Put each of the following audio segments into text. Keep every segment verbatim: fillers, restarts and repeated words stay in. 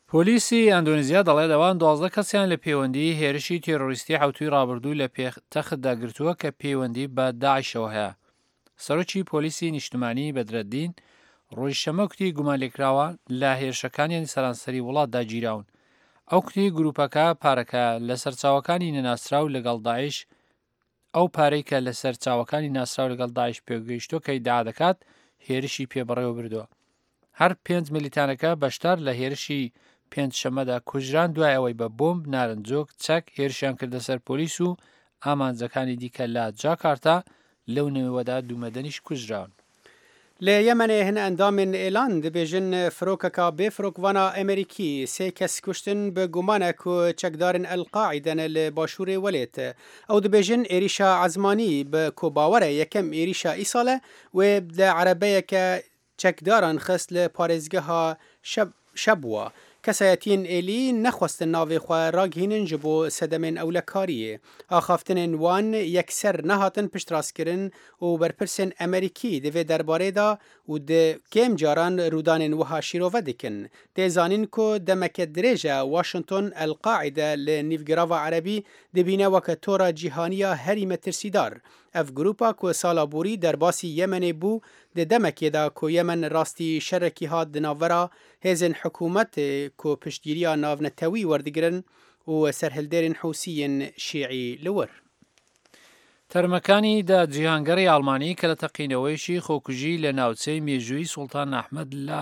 پۆلیسی ئەندۆنیزیا دەڵێت ئەوان دوازدە کەسیان لە پەیوەندی هێرشی تێرۆریستی حوتوی ڕابردوو لە پێتەختدا گرتووە کە پەیوەندی بە داعشەوە هەیە. سەرۆکی پۆلیسی نیشتمانی بەدرەدین ڕۆژی شەمە کوتی گومانلێکراوە لە هێرشەکانیان سەرانسەری وڵاتدا گیراون. ئەو کوتی گروپەکە پارەکە لە سەرچاوەکانی نەناسراو لەگەڵ داعش ئەو پارەی کە لە سەرچاوەکانی ناسراو لەگەڵ داعش پێگەیشتۆ کە ئیدعا دەکات هێرشی پێبڕێوە بردووە. هەر پێنج ملیتانەکە بەشدار لە هێرشی پێنج شەمەدا کوژران دوای ئەوەی بە بۆمب نارنجۆک چەک هێرشیان کردە سەر پۆلیس و ئامانجەکانی دیکە لە جاکارتا لەو نێوەدا دوومەدەنیش کوژراون. لە یەمەنێ هەن ئەندامên ئێلان dibêjin firokeka bêfirokvana Amerîkî sê kes kuştin bi gumana ku çekdarên El-Qaîde ne li başûrê Welêt. Ew dibêjin êrîşa ezmanî bi ku bawere yekem êrîşa îsal e wê li erebeyeke çekdaran xist li parêzgeha Şebwa. Kesayetiyên êlî nexwestin navê xwe ragihînin ji bo sedemên ewlekariyê. Axaftinên wan yekser nehatin piştrastkirin û berpirsên Amerîkî di vê derbarê da û di kêm caran rûdanên wiha şîrove dikin. Tê zanîn ku demeke dirêj e Washington El-Qaîde li nîvgirava Erebî dibîne weke tora cîhaniya herî metirsîdar. Ev grupa ku sala borî derbasî Yemenê bû di demekê da ku Yemen rastî şerekî hat di navbera hêzên hikûmetê ku piştgiriya navnetewî werdigirin û serhildêrên Hûsiyên Şîî li wir. تەرمەکانی دا جیهانگەڕی ئاڵمانی کە لە تەقینەوەیشی خۆکوژی لە ناوچەی مێژووی سوڵتان ئەحمەد لە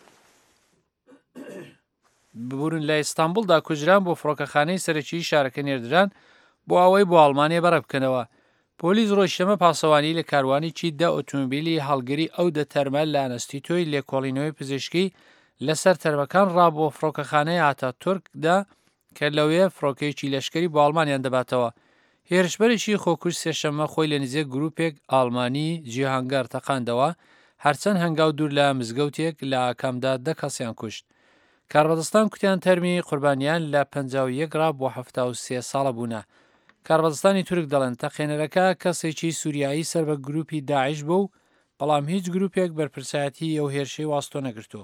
ببورن لە ئیستانبولدا کوژران بۆ فڕۆکەخانەی سەرەکی شارەکە نێردران بۆ ئەوەی بۆ ئاڵمانیا بەڕێ بکەنەوە. پۆلیس ڕۆژشەمە پاسەوانی لە کاروانێکی دە ئۆتۆمبیلی هەڵگری ئەو دە تەرمە لە ئەنەستیتۆی لێکۆڵینەوەی پزیشکی لەسەر تەرمەکان ڕابۆ فڕۆکەخانەی ئاتاتورکدا کە لەوێ فڕۆکەیەکی لەشکری بۆ ئاڵمانیان دەباتەوە. هێرشبەرێکی خۆکوش سێشەمە خۆی لە نزیک گروپێک ئاڵمانی جیهانگەر تەقاندەوە هەرچەند هەنگاو دوور لە مزگەوتێک لە ئاکامدا دە کەسیان کوشت. کاربەدەستان کوتیان تەرمی قوربانیان لە پەنجا و یەک ڕاب بۆ هەفتا و سێ ساڵە بوونە. کاربەدەستانی تورک دەڵێن تەقێنەرەکە کەسێکی سووریایی سەر بە گروپی داعش بوو و بەڵام هیچ گروپێک بەرپرسایەتی ئەو هێرشەی واستۆ نەگرتووە.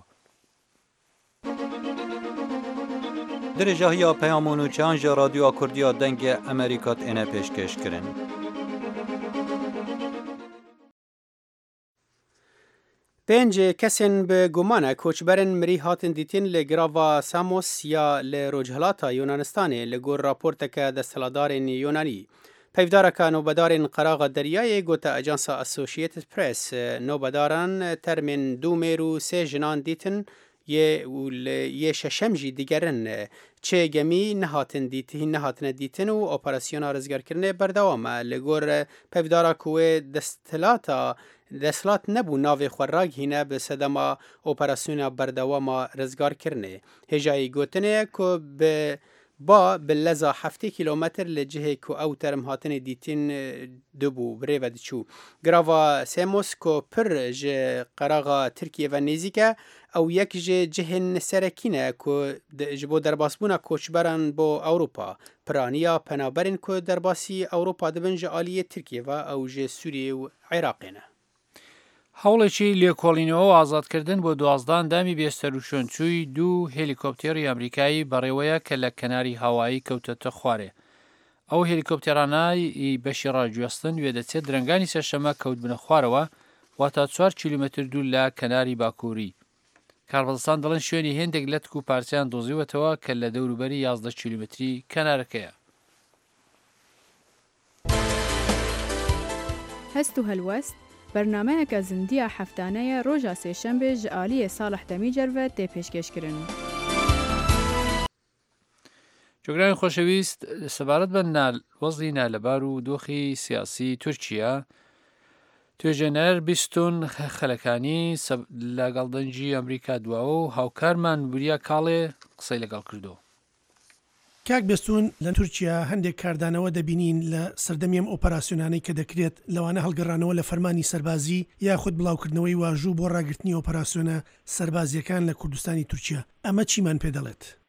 درێژاهیا پەیامۆن و چیانژە رادیۆ کوردیا دەنگە ئەمریکات ئێنە پێشکەشکردن. پێنج kesên bi gumana koçberên mirî hatin dîtin li girava Samos ya li Rojhilata Yunanistanê li gor raporteke desthilatdarên Yunanî. Peyvdareka navbedarên qeraxa Deryayê gote Ajansa Associated Press navbedaran termên dû mêr û sê jinan dîtin yê şeşem jî digerin çê gemî nehatin dîtin nehatine dîtin û operasyona rizgarkirinê berdewam e. Li gor peyvdara ku wê desthilata Deshilat nebû navê xwe ragihîne bi sedema operasyona berdewama rizgarkirinê. Hêjayî gotinê ku bi ba bi leza heftê kîlometr li cihê ku ew term hatinê dîtin dibû birê ve diçû. Girava Samos ku pir ji qeraxa Tirkiye ve nêzik e, ew yek ji cihên serekî ne ku ji bo derbasbûna koçberan bo Ewropa. Piraniya penaberên ku derbasî Ewropa dibin ji aliyê Tirkiye ve ew ji Sûriye û Iraqê ne. هەوڵێکی لێکۆڵینەوە ئازادکردن بۆ دوازدان دامی بێستەروشۆنچووی دوو هێلیکۆپتێری ئەمریکایی بەڕێوەیە کە لە کەناری هاوایی کەوتەتە خوارێ. ئەو هێلیکۆپتێرانای بەشی ڕاگوێستن وێ دەچێت درنگانی سێشەمە کەوت بنە خوارەوە واتە چوار کیلومتر دوور لە کەناری باکووری. کاربەدەستان دەڵێن شوێنی هێندێک لە تک و پارچیان دۆزیوەتەوە کە لە دەوروبەری یازدە کیلومتری کەنارەکەیە. هەست و هەلوەست بەرنامەیەکە زیندیە هەفتانەیە ڕۆژە سێشەمبێ ji aliyê Salih Demîcerve tê pêşkêşkirin. جۆگرانی خۆشەویست سەبارەت بە وەزعی نالەبار و دۆخی سیاسی تورکیا توێژێنەر بیستون خەلەکانی لەگەڵ دەنگی ئەمریکا دواوە و هاوکارمان بوریا کاڵێ قسەی لەگەڵ کردو. کاک بێستون لە تورکیا هەندێک کاردانەوە دەبینین لە سەردەمیم ئۆپەراسیۆنانەی کە دەکرێت لەوانە هەڵگەڕانەوە لە فەرمانی سەربازی یاخود بڵاوکردنەوەی واژوو بۆ ڕاگررتنی ئۆپەراسیۆنە سەربازیەکان لە کوردستانی تورکیا. ئەمە چیمان پێ دەڵێت؟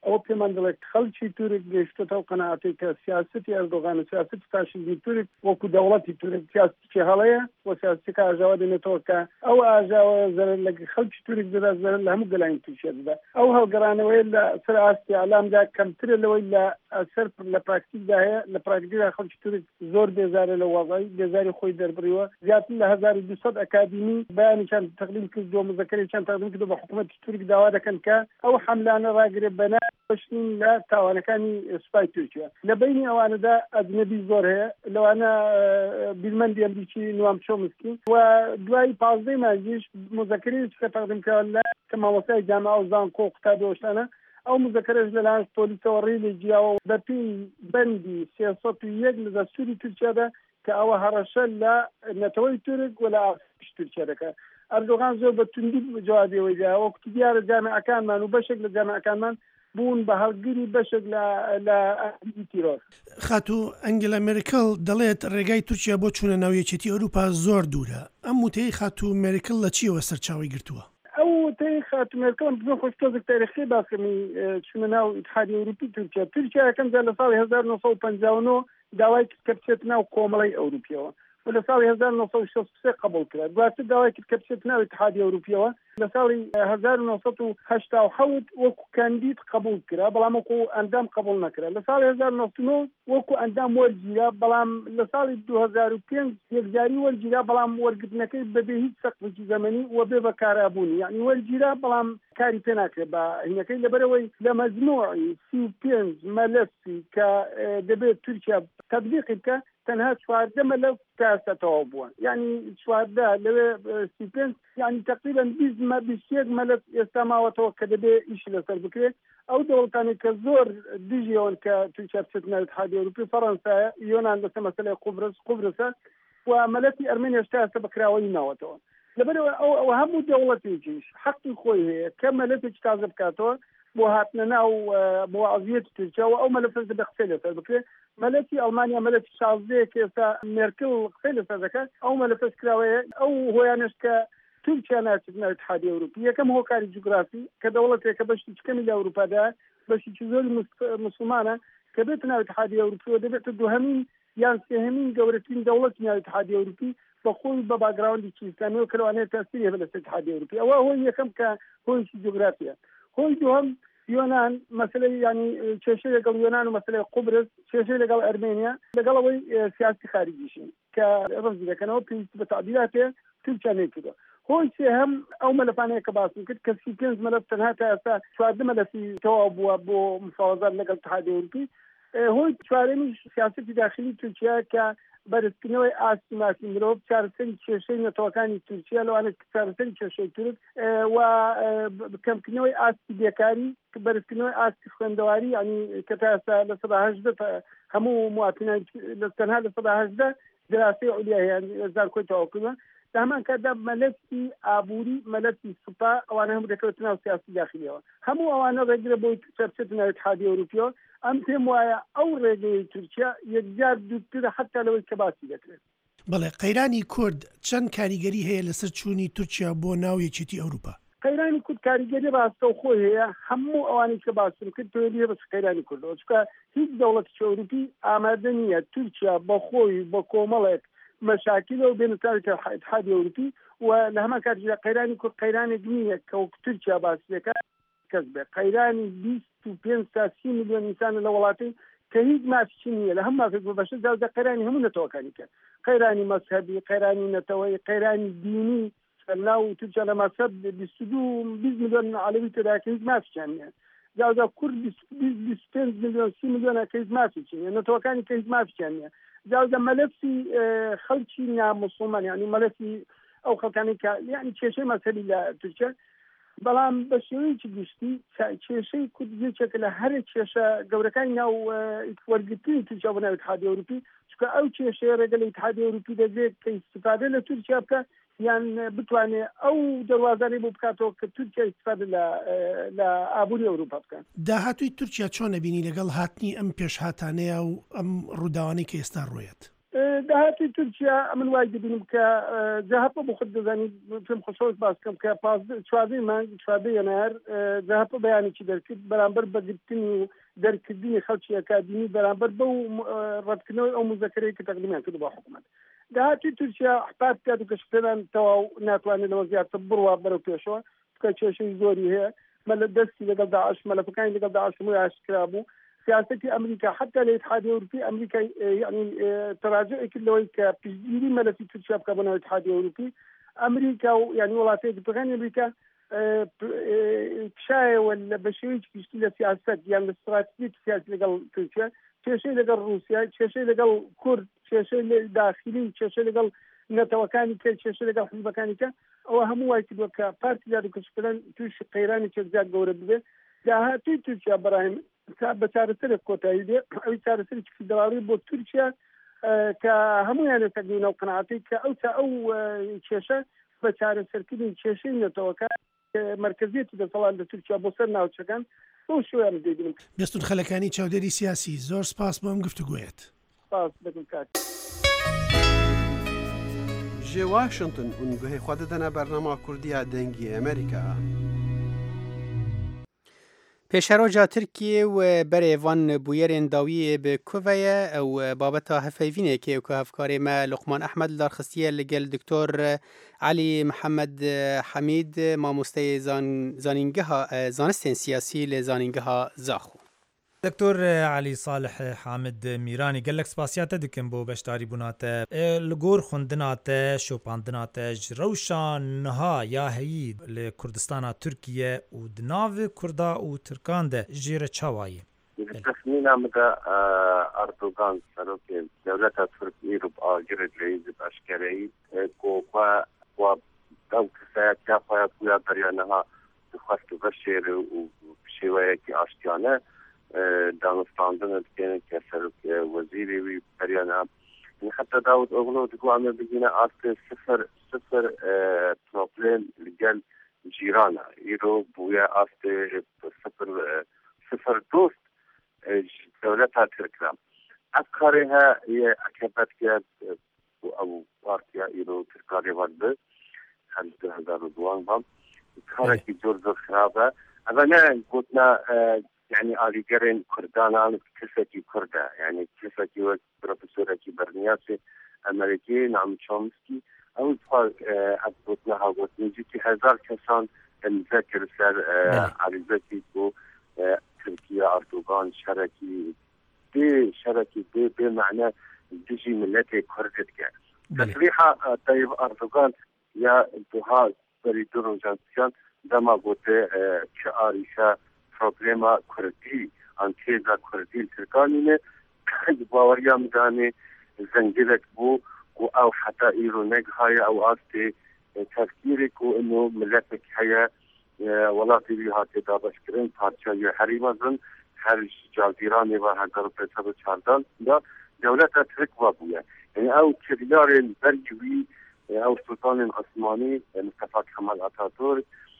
ئەو پێمان دەڵێت خەڵکی تورک گەیشتێتەوە قەناعەتی کە سیاسەتی ئەردۆغان و سیاسەتی فاشیزمی تورک وەکو دەوڵەتی تورک سیاسەتێکی هەڵەیە و سیاسەتێک ئاژاوا دێنێتەوە کە ئەو ئاژاوە زەرەر لە خەڵکی تورک دەدا، زەرەر لە هەموو گەلانی تورکیا دەدا. ئەو هەڵگەڕانەوەی لە سەر ئاستی ئالامدا کەمترە لەوەی لە سەر لە پراکتیکدا هەیە. لە پراکتیکدا خەڵکی تورک زۆر بێزارە لە وەڵی بێزاری خۆی دەربڕیوە. زیاتر لە هەزار و دووسەد ئەکادمی بەیانیان تەقدیم کردووە، مزەکەرێکیان تەقدیم کردووە بە حکوومەتی تورک داوا دەکەن کە ئەو حەملانە ڕاگرێت بەنا بەشتین لە تاوانەکانی سوپای تورکیا. لە بینی ئەوانەدا ئەجنەبی زۆر هەیە، لەوانە بیرمەندی ئەمریکی نوام چۆمسکی و دوای پازدەی مانگیش مزەکەرێکی کە تەقدیم کراوە لە مامۆستای جامعە و زانکۆ و قوتابی ئەوشتانە، ئەو مزەکەرەش لەلایەن پۆلیسەوە ڕێی جیاوە بەپێی بەندی سێسەد و یەک لە دەستوری تورکیادا کە ئەوە هەڕەشە لە نەتەوەی تورک و لە ئاسایش تورکیا دەکات. ئەردۆغان زۆر بە توندی جوابیەوەی دا، وەکو دیارە جامعەکانمان و بەشێک لە جامعەکانمان بوون بە هەڵگیری بەشێک لە تیرۆر. خاتو ئەنگلا مێرکل دەڵێت ڕێگای تورکیا بۆ چوونە ناو یەکێتی ئەوروپا زۆر دوورە. ئەم وتەی خاتو مێرکل لە چیەوە سەرچاوی گرتووە؟ ئەو وتەی خاتو مێرکل بزۆ خۆشتۆزێک تاریخی باسکەمی چوونە ناو ئیتحادی ئەوروپی تورکیا. تورکیا یەکەم جار لە ساڵی هەزار و نۆ سەد و پەنجا و نۆ داوای کرد کە بچێت ناو کۆمەڵەی ئەوروپیەوە و لە ساڵی هەزار و نۆ سەد و شەست و سێ قبول کرد. دواتر داوای کرد کە بچێت ناو ئیتحادی ئەوروپیەوە لە ساڵی هەزار و نۆ سەد و هەشتا و حەوت وەکو کاندید قبول کرا، بەڵام وەکو ئەندام قبول نەکرا. لە ساڵی هەزار و نۆ سەد و نۆ وەکو ئەندام وەرگیرا، بەڵام لە ساڵی دوو هەزار و پێنج یەکجاری وەرگیرا، بەڵام وەرگرتنەکەی بەبێ هیچ سەقفێکی زەمەنی و بێ بە کارابوونی، یعنی وەرگیرا بەڵام کاری پێ ناکرێت بە هینەکەی لەبەرەوەی لە مەجموعی سی و پێنج مەلەفی کە دەبێت تورکیا تەطبیقی بکە تەنها چواردە مەلەف کاسەتەوە بووە، یعنی چواردە لەوێ سی و پێنج، یعنی تقریبا بیست بیست و یەک مەلەف ئێستا ماوەتەوە کە دەبێت ئیشی لەسەر بکرێت. ئەو دەوڵەتانی کە زۆر دژیەوەن کە تورکیا بچێت ناو ئیتحادیە ئەوروپی، فەڕەنسایە، یۆنان لەسەر مەسەلەی قوبرس قوبرسە و مەلەفی ئەرمێنیا هێشتا ئێستا بەکراوەی ناوەتەوە. لەبەرەوە ئەو هەموو دەوڵەتێکیش حەقی خۆی هەیە کە مەلەفێکی تازە بکاتەوە بۆ هاتنە ناو بۆ عەزیەتی تورکیا و ئەو مەلەفە دەبێ قسەی لەسەر بکرێت. مەلەفی ئەڵمانیا مەلەفی شازدەیە کە ئێستا مێرکل قسەی لەسەر دەکات، ئەو مەلەفەش کراوەیە. ئەو هۆیانش کە تورکیا ناچێت ناو ئیتحادیە ئەوروپی، یەکەم هۆکاری جوگرافی کە دەوڵەتێک کە بەشی چکەمی لە ئەوروپادا بەشی زۆری موسڵمانە کە بێت ناو ئیتحادیە ئەوروپی و دەبێت دووهەمین یان سێهەمین گەورەترین دەوڵەتی ناو ئیتحادیە ئەوروپی بەخۆی بە باگراوندی ئیسلامی و کەلوانەیە تاسیری هەبێت لەسەر ئیتحادیە ئەوروپی. ئەوە هۆی یەکەم کە هۆیشی جوگرافیە. هۆی دووەم یۆنان، مەسەلەی ینی کێشەی لەگەڵ یۆنان و مەسەلەی قوبرس، کێشەی لەگەڵ ئەرمێنیا، لەگەڵەوەی سیاسی خارجیشین کە ڕەفزی دەکەنەوە پێویستی بە تعدیلات هەیە تورکیا نەیکردووە. هۆی سێهەم ئەو مەلەفانەیە کە باسی کرد کە سی و پێنج مەلەف تەنها تا ئێستا چواردە مەلەفی تەواو بووە بۆ مفاوەزات لەگەڵ ئیتحادیە ئەوروپی. هۆی چوارەمیش سیاسەتی داخلی تورکیا کە بەرزکردنەوەی ئاستی ماسی مرۆڤ، چارەسەری کێشەی نەتەوەکانی تورکیا، لەوانە چارەسەری کێشەی تورک و کەمکردنەوەی ئاستی بێکاری، بەرزکردنەوەی ئاستی خوێندەواری، ینی کە تا ئێستا لە سەدا هەژدە هەموو مواتنان تەنها لە سەدا هەژدە دراسی عولیا هەیە زانکۆی تەواوکردووە. لە هەمان کاتدا مەلەفی ئابووری، مەلەفی سوپا، ئەوانە هەموو دەکەوێتە ناو سیاسی داخلیەوە. هەموو ئەوانە ڕێگرە بۆی بچێتە ناو ئیتحادیە ئەوروپیەوە. ئەم پێم وایە ئەو ڕێگەی تورکیا یەکجار دوورترە حتا لەوەی کە باسی دەکرێت. بەڵێ قەیرانی کورد چەند کاریگەری هەیە لەسەر چوونی تورکیا بۆ ناو یەکێتی ئەوروپا؟ قەیرانی کورد کاریگەری ڕاستە و خۆی هەیە. هەموو ئەوانەی کە باسم کرد تۆلیە بەس قەیرانی کوردەوە، چونکە هیچ دەوڵەتێکی ئەوروپی ئامادە نییە تورکیا بە خۆی بە کۆمەڵێک مەشاکلەوە بێنە تاریکە ئیتحادیە ئەوروپی و لە هەمان کاتژدا قەیرانی کورد قەیرانێک نییە کە وەک تورکیا باسی دەکات کەس بێ. قەیرانی بیست و پێنج تا سی میلیۆن ئینسانە لە وڵاتی کە هیچ مافی نییە لە هەموو مافێک بەشە جاوزە قەیرانی هەموو نەتەوەکانی کرد، قەیرانی مەذهەبی، قەیرانی نەتەوەی، قەیرانی دینی. ناو تورکیا لە مەسەب بیست و دوو بیست میلیۆن عەلەوی تێدا کە هیچ مافییان نییە. جاوزە کورد بیست و پێنج میلیۆن سی میلیۆنە کە هیچ مافیی نییە، نەتەوەکانی کە هیچ مافییان نییە. جاوزە مەلەفی خەڵکی ناموسڵمان، یعنی مەلەفی ئەو خەڵکانی کە یعنی کێشەی مەذهەبی لە تورکیا، بەڵام بە شێوەیەکی گشتی کێشەی کورد یەکێکە لە هەر کێشە گەورەکانی ناو وەرگرتنی تورکیا بۆ ناو ئیتحادیە ئەوروپی، چونکە ئەو کێشەیە ڕێگە لە ئیتحادیە ئەوروپی دەبێت کە ئیستیفادە لە تورکیا بکە یان بتوانێت ئەو دەواازانەی بۆ بکاتەوە کە تورکیا ئیستیفادە لە ئابووری ئەوروپا بکەن. داهاتووی تورکیا چۆن نەبینی لەگەڵ هاتنی ئەم پێشهاتانەیە و ئەم ڕووداوانەی کە ئێستا ڕۆیەت؟ دهاتی ترکیا من وای دبینم کە جاهپە بۆ خود دەزانی پێم خۆشەویست باس بکەم کە چواردەی مانگ چواردەی یەنایەر جاهپە بەیانێکی دەرکرد بەرامبەر بەگرتنی و دەرکردنی خەڵکی ئەکادمی بەرامبەر بەو ڕەتکردنەوەی ئەو مزەکەرەی کە تەقدیمیان کرد بۆ حکوومەت. داهاتی تورکیا حپات کات و کەشتێنان تەواو ناتوانێت لەوە زیاتر بڕوا بەرەو پێشەوە کە کێشەی زۆری هەیە مەلە دەستی لەگەڵ داعش مەلەفەکانی لەگەڵ داعش هەمووی ئاشکرا بوو. سیاستی ئەمریکا حتی لە اتحادیە ئەوروپی ئەمریکا یعنی تراجع کردەوەی کە پشتگیری مەلەفی تورکیا بکە بۆ ناو اتحادیە ئەوروپی ئەمریکا و یعنی وڵاتەیەکی پەکانی ئەمریکا کشایەوە لە بەشێوەیەکی پشتی لە سیاست یان لە استراتیجی سیاسی لەگەڵ تورکیا کێشەی لەگەڵ رووسیا کێشەی لەگەڵ کورد کێشەی داخلی کێشەی لەگەڵ نەتەوەکانی کە کێشەی لەگەڵ حزبەکانی کە ئەوە هەموو وای کردووە کە پارتی یاد و کەشتەکان توش قەیرانی چەکزیات گەورە ببێ داهاتوی تورکیا بەڕاهم بە چارەسەرێک کۆتایی بێ ئەوی چارەسەرێکی فیدراڵی بۆ تورکیا کە هەمویان لەسەردینەوە قەناعەتی کە ئەو تا ئەو کێشە بە چارەسەرکردنی کێشەی نەتەوەکە مرکزیەتی دەسەڵات لە تورکیا بۆ سەر ناوچەکان بۆ شوێن دەبینم. بێستون خەلەکانی چاودێری سیاسی زۆر سپاس بۆ ئەم گفتوگویەت. سپاس دەکەم کاک. ji Washington û guhê xwe didine bernama Kurdiya dengî Amerîka. پێشەرۆژا ترکیە و بەرێڤان بویەرێن داویە بە کوڤەیە ئەو بابەتە هەفەیڤینێکی و هەفکارێمە لوقمان ئەحمەد لارخستیە لەگەل دکتۆر علی محەممەد حەمید مامۆستەی زانینگەها زانستێن سیاسی لە زانینگەها زاخۆ. دکتۆر علی صالح حامد میرانی gelek spasiyate dikim bo beşdarî bûnate li gor xwendinate şopandinate ji rewşa niha ya heyî li Kurdistana Tirkiye û di navê Kurda û Tirkan de jê re çawayê. Texmîna min de Erdogan serokê dewleta Tirkiyê û agirê lêzî eşkereyî ku xwe xwe ew kiseya xwe ya beriya niha dixwest veşêre û şêweyekî aştiyane دانستاندن دکن که سرک وزیری وی پریانا حتی داود اغلو دکو عمل بگینه آست صفر صفر پروبلم لگل جیرانا ایرو بویا آست صفر صفر دوست دولتا ترکرام افکاری ها یه اکبت که او پارتیا ایرو ترکاری ورده هم دو هزار و دوان بام کاری که جور زور خرابه اما نه گوتنا يعني آليجرين كردانا كسكي كردا يعني كسكي وبروفيسوركي برنياسي أمريكي نعم تشومسكي أو تقول أثبتنا هاوت نجيتي هزار كسان نذكر سر عريزتي بو تركيا أردوغان شركي دي شركي دي بمعنى تجي ملتي كردتك تصريحة طيب أردوغان يا دوها بريدورو جانسيان دما بوتي كأريشا problema Kurdî antêza Kurdî Tirkanîne baweriya midane zengilek bû ku ew heta îro negihaye ew astê tevkîrê ku ino milletek heye welatê wî hatê dabeşkirin parçayê herî mezin her cazîranê ve hezar pêz û çardan da dewleta Tirk ve bûye yani ew kiryarên berî wî ew sultanên Osmanî Mustafa Kemal Atatürk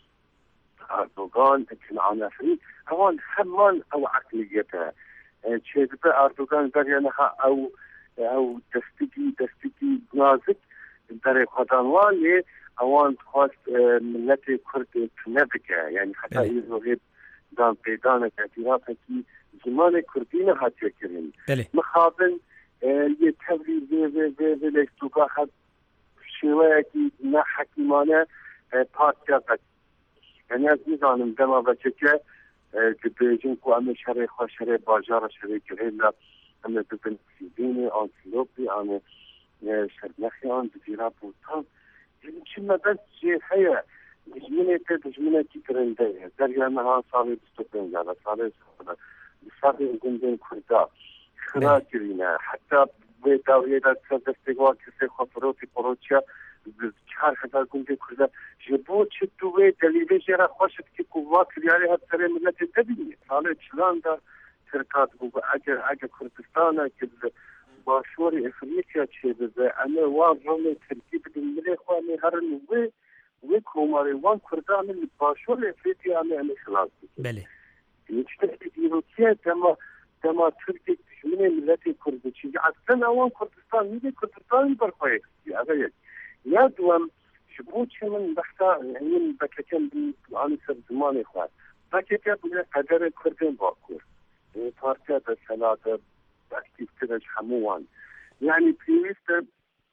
Erdoğan Kenan Afrin هون همان او عقليتها شيء أردوغان بريانها او او دستگی دستگی نازک در خدانوان لی اوان خواست ملت کرد نبکه یعنی حتی این روحیب دان پیدانه اعترافه که زمان کردی نهاتیه کرن مخابن یه تبلیغ و و و و لکتوگا حد شوه که نه حکیمانه پارتیا بک یعنی از میزانم دما بچه که دبیجن کو ام شهر خو شهر بازار شهر گریلا ام دبن سیدینی آنتیلوپی ام شرنخیان دیرا بوتان این چی مدت چی هیا دجمنه ته دجمنه کی کرنده دریا نه سال بیست و پنج سال سال سال گندن کردا خرا کرینا حتی به داویه دست دستگاه کسی خفروتی پروچیا چهار هزار گنده کرده جبو چه دوه تلویزیون را خوشت که قوات کلیاری هست سر ملت تبینی حالا چلان دا ترکات بو اگر اگر کردستان که باشور افریقیا چه بزه اما وان روم ترکی بدون ملی خوانی هر نوه و کوماری وان کردان باشور افریقیا اما اما خلاص بله یه چطور دیروتیه دما دما ترکی دشمن ملت کرد چی اصلا اوان کردستان میگه کردستان برخواه اگر یا دوام شبوت من بحثا يعني بكتم عن سر زمان إخوان بكتم بنا قدر كردن باكور يعني بارتيا بسلاطة بأكتيف كده حموان يعني بيست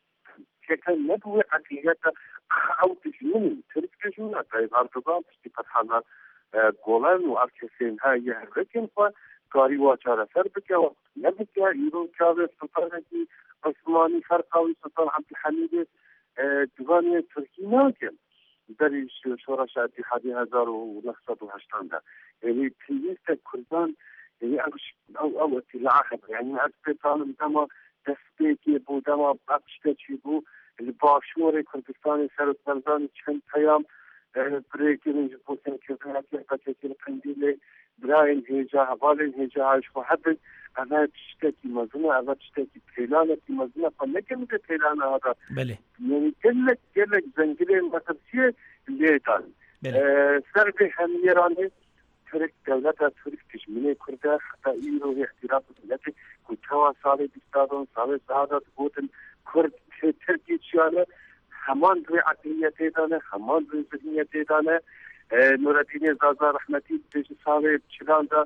كتم نبوي عقليته أو تجمني ترك تجمنا طيب أردوغان تشتي فتحنا قولان وأركسين هاي يهركن فكاري واشارة سر بكا نبكا يرون كاوي سلطانة عثماني فرقاوي سلطان عبد الحميد دیوانی ترکی ناکن در شورش اتحادیه هزار و نهصد و هشتاد یعنی پیوست کردان یعنی او او اطلاع خبر یعنی از پیتان دما دسته که بود دما بخشته چی بود باشور کردستان سر سرزان چند پیام بریکن جبوتن که فرقی بکتر پندیله براین هیجا حوالین هیجا هایش و حبل اول تشتكي مزنة اول تشتكي بيلانة في مزنة فنكم ده بيلانة هذا بله يعني كلك كلك زنجلين بترسيه اللي تان سربي هميرانه ترك دولتها ترك تجميني كرده حتى إيرو احتراف دولتي كتوا صالي بستادون صالي سعادات بوتن كرد تركي تشاله همان دوی عقلیت دانه همان دوی ذهنیت دانه نور الدین زازا رحمتی بیش سال چلان دا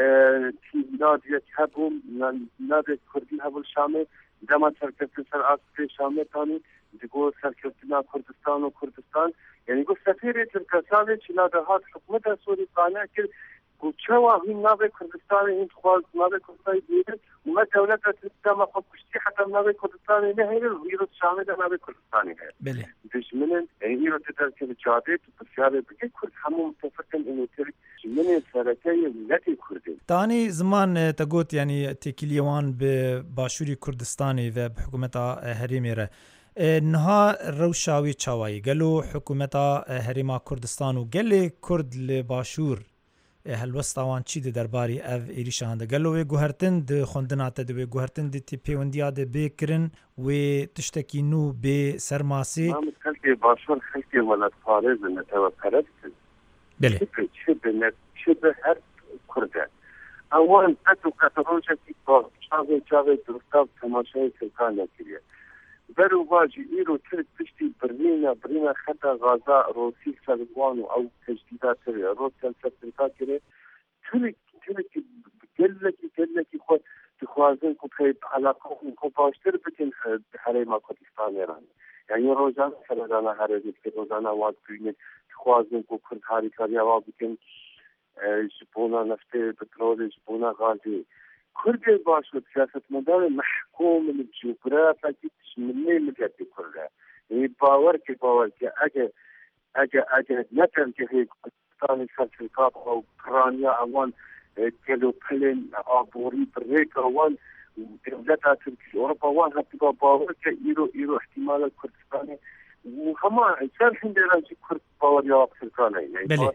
تیمناد یک هبوم ناد کردی هبول شامل دما سرکرد سر آسیب شامل تانی دیگو سرکردنا کردستان و کردستان یعنی گو سفیر ترکستان چلان دا هات حکومت سوری قانع کرد گوچوا هم ناب کردستان این خواهد ناب کردستان دیده وما دولت ترکستان خود کشتی حتی ناب کردستان نه هیل ویروس شامل ناب کردستانی هست. بله. دشمنن این رو تدرک جاده تو بسیاره بگه کرد همون متفقن اینو ترک دشمن سرکه ملت کردی. تانی زمان تقول يعني تكليوان بباشوري كردستاني وبحكومة هريميرة نها روشاوي تشاوي قالوا حكومة هريما كردستان وقال كرد لباشور هالوسط وان چی د درباری اف ایریشان ده قالوا وي گوهرتن د خوندنات د وي گوهرتن د تی پیوندیا د بکرن و تشتکی نو به سرماسی ما متخلي باشور خلقي ولا فارز ان توكلت بله شبه شبه هر كردان اوان اتو كاتروجا كي با شاغي شاغي درستاب تماشای سلطان نکریه برو واجی ایرو ترک پشتی برلین برلین خطا غازا روسی سلوان او تجدیدات تری روسیان سرطنکا کره ترک ترک گلکی گلکی خود تخوازن که خیب علاقه خود باشتر بکن حریم کردستان ایران یعنی روزانه سردانه حریم که روزانه واد بینید تخوازن که کرد حریکاری واد بکن جبونا نفت پترول جبونا غازی کرد باشد سیاستمدار محکوم الجغرافیا کی تشمنی ملت کرده یعنی باور که باور که اگه اگه اگه نتن که هیچ پاکستانی سرکاب او کرانیا اوان کلو پلن آبوری بریک اوان دولت ترکی اروپا اوان حتی با باور که ایرو ایرو احتمال کردستانی و همه سر هندران که کرد باور یا سرکانه بله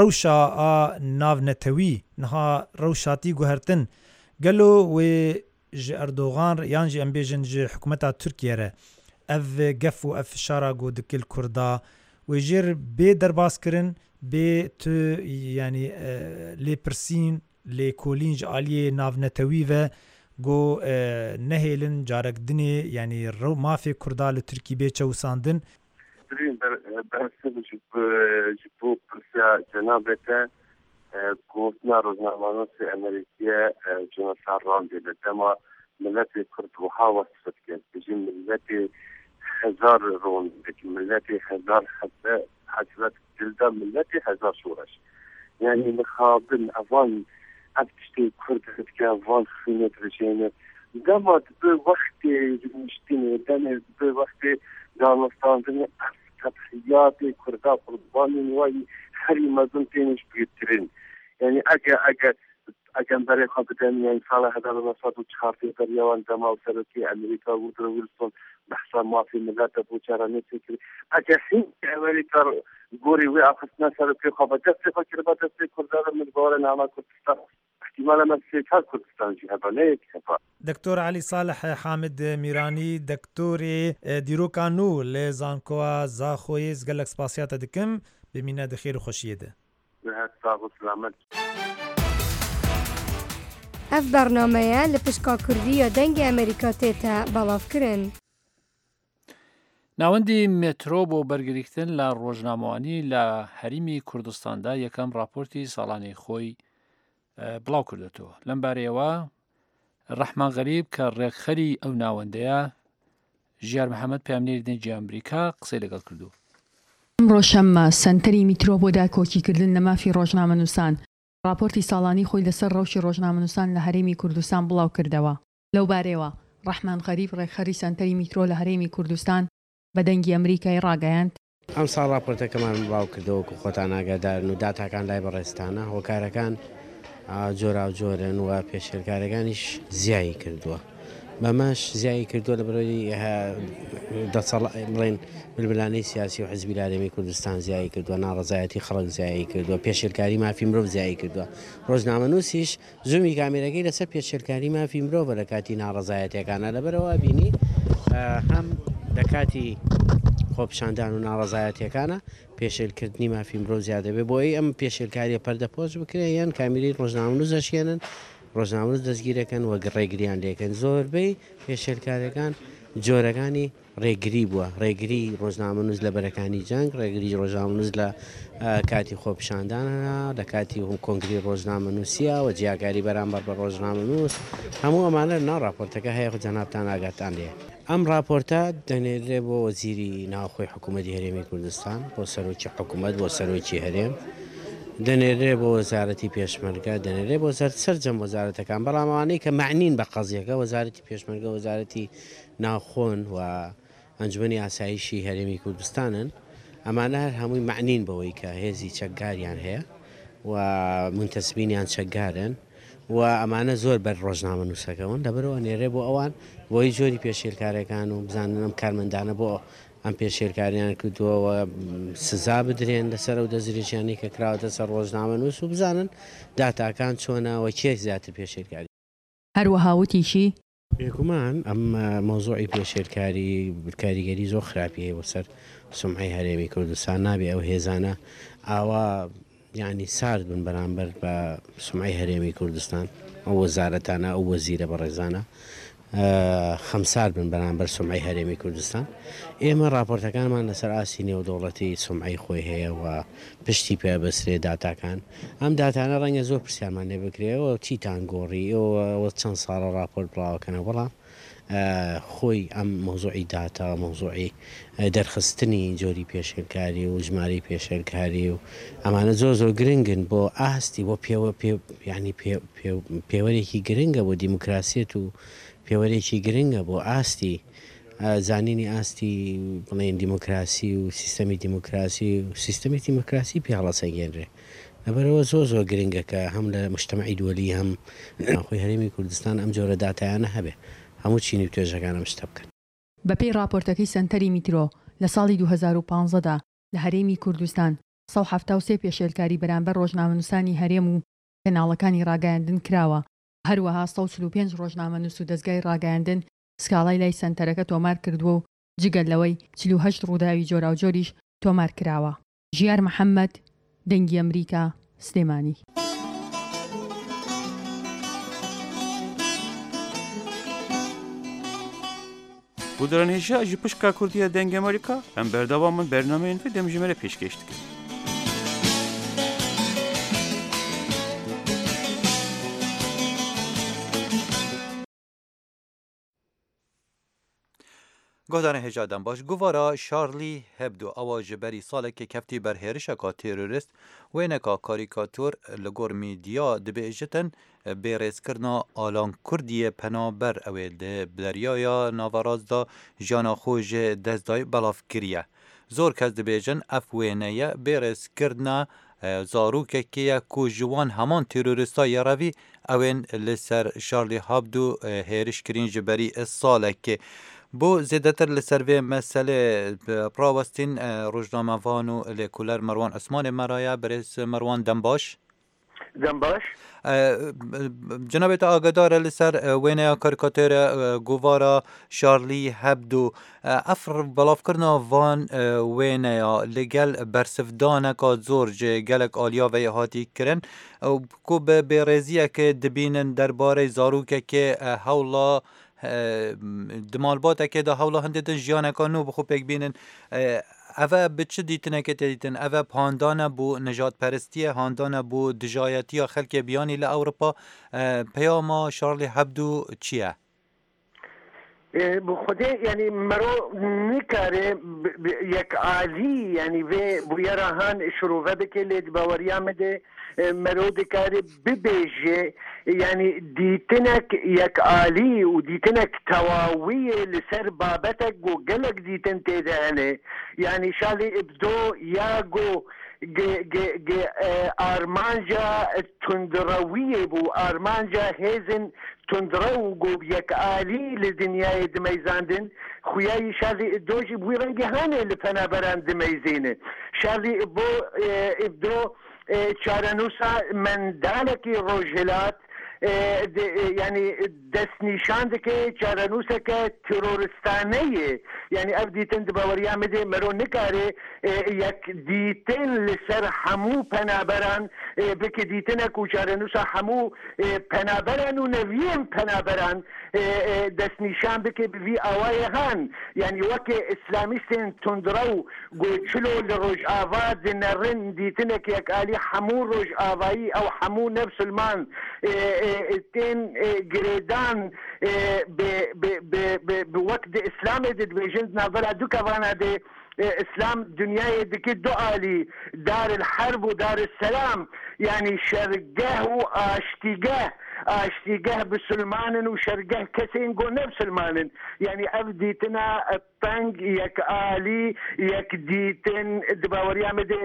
روشا ناو نتوی نها روشاتی گوهرتن قالوا و ج اردوغان یان جی ام بیجن ج حکومت ترکیه ره اف گف و اف شارا گو دکل کردا و جر به درباس کرن به تو یعنی لی پرسین لی کولینج عالی ناو نتوی و گو نهیلن جارک دنی یعنی رو مافی کردا ل ترکی به چوساندن درین در درسته جب جبو پرسیا جنابته گفتنا روزنامه‌نویس امریکیه جناسار راندی لما ملت کرد وها وصفت کرد بجی ملت هزار رون بجی ملت هزار حسرت جلده ملت هزار شورش یعنی مخابن اوان ابتشتی کرد که اوان خینت رجینه دما به وقت مشتینه دم به وقت دانستاندن تضحیات کردا قربانی نوایی هری مزن تینش بیترین یعنی اگه اگه اگه برای خاطر یعنی سال هزار و نهصد و چهار در یوان دما سرکی امریکا بود رو ویلسون بحثا مافی ملت بود چرانی فکری اگه هیچ امریکا گوری وی آخستنا سرکی خواب دستی فکر با دستی کردار مدبار نامه کردستان احتمالا من سیکار کردستان جی هبا نه یک هبا دکتور علی صالح حامد میرانی دکتور دیروکانو لزانکوا زاخویز گلک سپاسیات دکم بمینه دخیر و خوشیه ده به سلامت اف برنامه لپشکا کردی دنگ امریکا تیتا بلاف کرن. ناوەندی مترۆ بۆ بەرگریکتن لە ڕۆژنامەوانی لە هەریمی کوردستاندا یەکەم راپۆرتی ساڵانەی خۆی بڵاو کردێتەوە. لەم بارەیەوە ڕەحمان غەریب کە ڕێکخەری ئەو ناوەندەیە ژیار محەممەد پامنێری دەنگی ئەمریکا قسەی لەگەڵ کردو. ئەمڕۆ شەممە سنتەری میترۆ بۆ داکۆکیکردن لە مافی ڕۆژنامەنووسان راپۆرتی ساڵانی خۆی لەسەر ڕەوشی ڕۆژنامەنووسان لە هەرێمی کوردستان بڵاو کردەوە. لەو بارەیەوە ڕەحمان غەریب ڕێکخەری سنتەری میترۆ لە هەرێمی کوردستان بە دەنگی ئەمریکای ڕاگەیاند. ئەم ساڵ راپۆرتەکەمان بڵاو کردەوە و خۆتان ئاگادارن و داتاکان لای بەڕێستانە هۆکارەکان جۆرا و جۆرن و پێشێرکارەکانیش زیایی کردووە. بەمەش زیایی کردووە لە بەرۆی بڵێن بلبلانەی سیاسی و حزبی لارێمی کوردستان زیایی کردووە، ناڕزایەتی خەڵک زیایی کردووە، پێشێرکاری مافی مرۆڤ زیایی کردووە. ڕۆژنامەنووسیش زوومی کامێرەکەی لەسەر پێشێرکاری مافی مرۆڤە لە کاتی ناڕزایەتەکانە. لەبەرەوە بینی هەم لە کاتی خۆپشاندان و ناڕزایەتەکانە پێشێلکردنی مافی مرۆڤ زیادە بێ بۆی ئەم پێشێرکاریە پەردەپۆش بکرێ یان کامیری ڕۆژنامەنووس دەشێنن ڕۆژنامەنووس دەستگیرەکەن و ڕێگریان لێکەن. زۆربەی پێشێرکارەکان جۆرەکانی ڕێگری بووە، ڕێگری ڕۆژنامەنووس لە بەرەکانی جەنگ، ڕێگری ڕۆژنامەنووس لە کاتی خۆپشاندانە، لە کاتی کۆنگری ڕۆژنامەنووسیە و جیاکاری بەرامبەر بە ڕۆژنامەنووس. هەموو ئەمانە ناو راپۆرتەکە هەیە جەنابتان ئاگاتان لێ. ئەم راپۆرتە دەنێرێ بۆ وەزیری ناوخۆی حکوومەتی هەرێمی کوردستان، بۆ سەرۆکی حکوومەت، بۆ سەرۆکی هەرێم، دەنێرێ بۆ وەزارەتی پێشمەرگە، دەنێرێ بۆ سەرجەم وەزارەتەکان. بەڵام ئەوانەی کە معنین بە قەزیەکە وەزارەتی پێشمەرگە، وەزارەتی ناوخۆن و ئەنجومەنی ئاسایشی هەرێمی کوردستانن، ئەمانە هەر هەمووی معنین بەوەی کە هێزی چەکگاریان هەیە و منتەسبینیان چەکگارن و ئەمانە زۆر بەر ڕۆژنامەنووسەکەون. لەبەرەوە نێرێ بۆ ئەوان بۆی زۆری پێشێرکارەکان و بزانن ئەم کارمەندانە بۆ ئەم پێشێرکاریان کردووەوە سزا بدرێن لەسەر و دەزریشیانی کە کراوەتە سەر ڕۆژنامەنووس و بزانن داتاکان چۆنەوە کێ زیاتر پێشێرکاری. هەروەها وتیشی بێگومان ئەم مۆزوعی پێشێرکاری کاریگەری زۆر خراپی هەیە بۆ سەر سومعی هەرێمی کوردستان. نابێ ئەو هێزانە ئاوا یعنی سارد بن بەرامبەر بە سومعی هەرێمی کوردستان، ئەو وەزارەتانە ئەو وەزیرە بەڕێزانە خەمسار بن بەرامبەر سومعی هەرێمی کوردستان. ئێمە راپۆرتەکانمان لەسەر ئاسی نێودەوڵەتی سومعی خۆی هەیە و پشتی پێ بەسرێ داتاکان. ئەم داتانە ڕەنگە زۆر پرسیارمان لێ بکرێەوە چیتان گۆڕی ئەوە چەند ساڵە راپۆرت بڵاوکەنە، بەڵام خۆی ئەم مۆزوعی داتا مۆزوعی دەرخستنی جۆری پێشێرکاری و ژماری پێشێرکاری و ئەمانە زۆر زۆر گرنگن بۆ ئاستی بۆ پێوە ینی پێوەرێکی گرنگە بۆ دیموکراسیەت و پێوەرێکی گرنگە بۆ ئاستی زانینی ئاستی بڵێن دیموکراسی و سیستەمی دیموکراسی و سیستەمی دیموکراسی پێ هەڵەسەگەێنرێ. لەبەرەوە زۆر زۆر گرنگە کە هەم لە مجتەمەعی دووەلی هەم خۆی هەرێمی کوردستان ئەم جۆرە داتایانە هەبێ هەموو چینی و توێژەکانم شتە بکەن. بەپێی راپۆرتەکەی سنتەری میترۆ لە ساڵی دوو هەزار و پانزەدا لە هەرێمی کوردستان سەد و هەفتاد و سێ پێشێرکاری بەرامبەر ڕۆژنامەنووسانی هەرێم و کەناڵەکانی ڕاگەیاندن کراوە. هەروەها سەد و چل و پێنج ڕۆژنامەنووس و دەستگای ڕاگەیاندن سکاڵای لای سنتەرەکە تۆمار کردووە و جگەل لەوەی چل و هەشت ڕووداوی جۆرا و جۆریش تۆمار کراوە. ژیار محەممەد، دەنگی ئەمریکا، سلێمانی. Bu dönemde ji pişka Kurdiya deng Amerika em berdavamın bernameyên ve demjimere pêşkêş dikin. گۆدانە هێژادان باش گوڤارا شارلی هەبدو ئەوە ji berî salekê kefti ber hêrişeka terorist wêneka karîkatûr li gor mîdya dibêjitin bêrêzkirina alan Kurdiyê penaber ew ê li deryaya navaraz da jiyana xwe ji dest dayê belav kiriye. Zor kes dibêjin ev wêneye bêrêzkirina zarokekê ye ku ji wan heman terorista yerevî ew ên li ser Charlie Hebdo hêriş kirin ji berî salekê. بۆ زێدەتر لەسەر vê meselê rawestîn rojnamevan û lêkolêr Merwan Esmanê me raya birêz Merwan dem baş. دەم باش جنابێت ئاگدارە لەسەر وێنەیە کاریکاتێرە گوڤارە شارلی هەبدو ئەفر بەڵافکردنا ڤان وێنەیە لەگەل بەرسفدانێکا زۆر جێ gelek aliyaveyê hatî kirin ku bi bêrêziyekê dibînin derbarê zarokekê hewla di malbatekê de hewla hindê din jiyaneka nû bi xwe pêk bînin ev bi çi dîtinekê tê dîtin ev handan e bû nijadperestiye handan e bû dijayetiya xelkê biyanî li Ewropa peyama Charlie Hebdo çi ye bi xwedê yanî mero nikare yek alî yanî vê bûyerahan şirove bike lê di baweriya me de mero dikare bibêje yanî dîtinek yek alî û dîtinek tewawiyê li ser babetek got gelek dîtin tê de hene yanî Charlie Hebdo ya got armanca tundrawiyê bû armanca hêzin tundrew got yek alî li dinyayê dimeyzandin xuyayî Charlie Hebdo jî bu rengî hane li penaberan dimeyzîne Charlie Hebdo çarenûsa mendalekî rojhilat yani destnîşan dike çarenûseke teroristaneyê yani ev dîtin di baweriya me de mero nikare yek dîtin li ser hemû penaberan bike dîtinek û çarenûsa hemû penaberan û neviyên penaberan destnîşan bike bi vî awayê han yani wekê îslamîstên tundrew got çilo li rojava dinerin dîtinek yek alî hemû rojavayî ew hemû nefsulman تین گریدان به وقت اسلام دید بیجند ناولا دو کوانا دی اسلام دنیای دکی دو عالی دار الحرب و دار السلام يعني شرقه و آشتیگه آشتیگه بسلمانن و شرقه کسین گو نفسلمانن يعني اف ديتنا الطنق يك آلي يك ديتن دباوريا مدي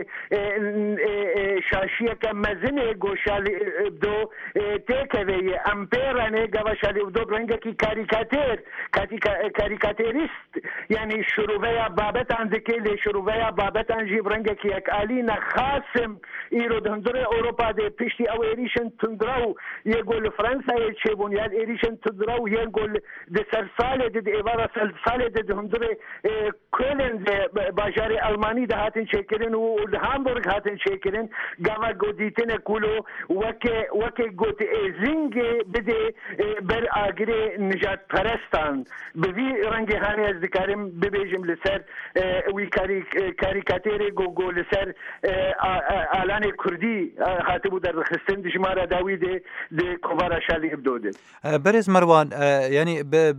شاشية كمزنه گو شالي ابدو تيكوي امبيرانه گوا شالي ابدو برنگه كي كاريكاتير كاريكاتيريست يعني شروعيا بابتان دكي لي شروعيا بابتان جي برنگه كي يك آلي نخاسم ايرو دهندر اوروبا دي پشتي او ايريشن تندرو يقول فرنسا يتشيبون يال ايريشن تندرو يقول دي سرسالة دي ايوارا سرسالة دي دهندر كولن دي باجاري الماني ده هاتن شاكرين و هامبورغ هاتن شاكرين قاما قديتين كولو وكي وكي قد ازنگي بدي بر آگري نجات پرستان بذي رنگي هاني از دكارم ببيجم لسر وي كاريكاتيري گو گو لسر آلان كردي هاتبو در خستن دجمارة داوي دي دي كوفارا شالي هبدو دي برز مروان يعني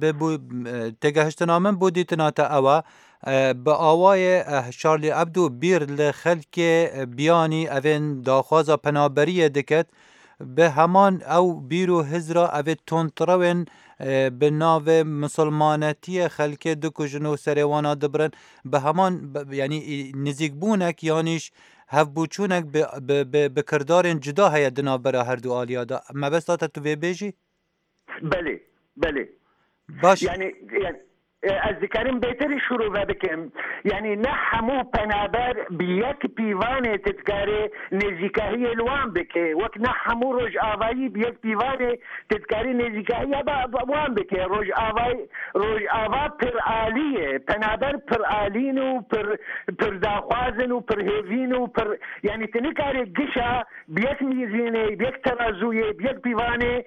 تگهشتنامن بو ديتناتا اوا با آوای شارلی هبدو بیر لخلک بیانی اوین داخوازا پنابریه دکت به همان او بیرو هزرا اوی تونتروین به ناو مسلمانتی خلک دکو جنو سریوانا دبرن به همان یعنی نزیک بونک یانیش هف بوچونک به کردارین جدا هیا دنا برا هر دو آلیا دا مبستاتا تو وی بیجی؟ بله بله باش یعنی یعنی از ذکرم بهتری شروع بکم یعنی نه همو پنابر بیک پیوانه تذکاره نزیکاهی الوان بکه وقت نه همو روش آوایی بیک پیوانه تذکاره نزیکاهی وان بکه روش آوایی روش آوا پر آلیه پنابر پر آلین و پر پر داخوازن و پر هیوین و پر یعنی تنکاره گشا بیک میزینه بیک ترازویه بیک پیوانه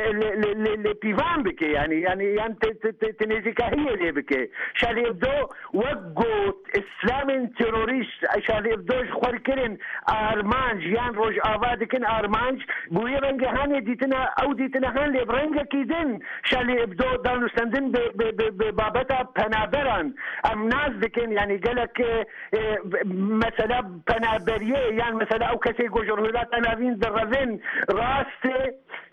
پیوان بکه یعنی یعنی یعنی تنزیکاهی بکه شالی ابدو وقت اسلام تروریست شالی ابدوش خور کرن آرمانج یان روش آواد کن آرمانج بوی رنگ هانی دیتنا او دیتنا هان لیب رنگ کیدن شالی ابدو دانستندن به بابتا پنابران ام ناز دکن یعنی گلک مثلا پنابریه یان مثلا او کسی گوجرهولات اناوین دروین راست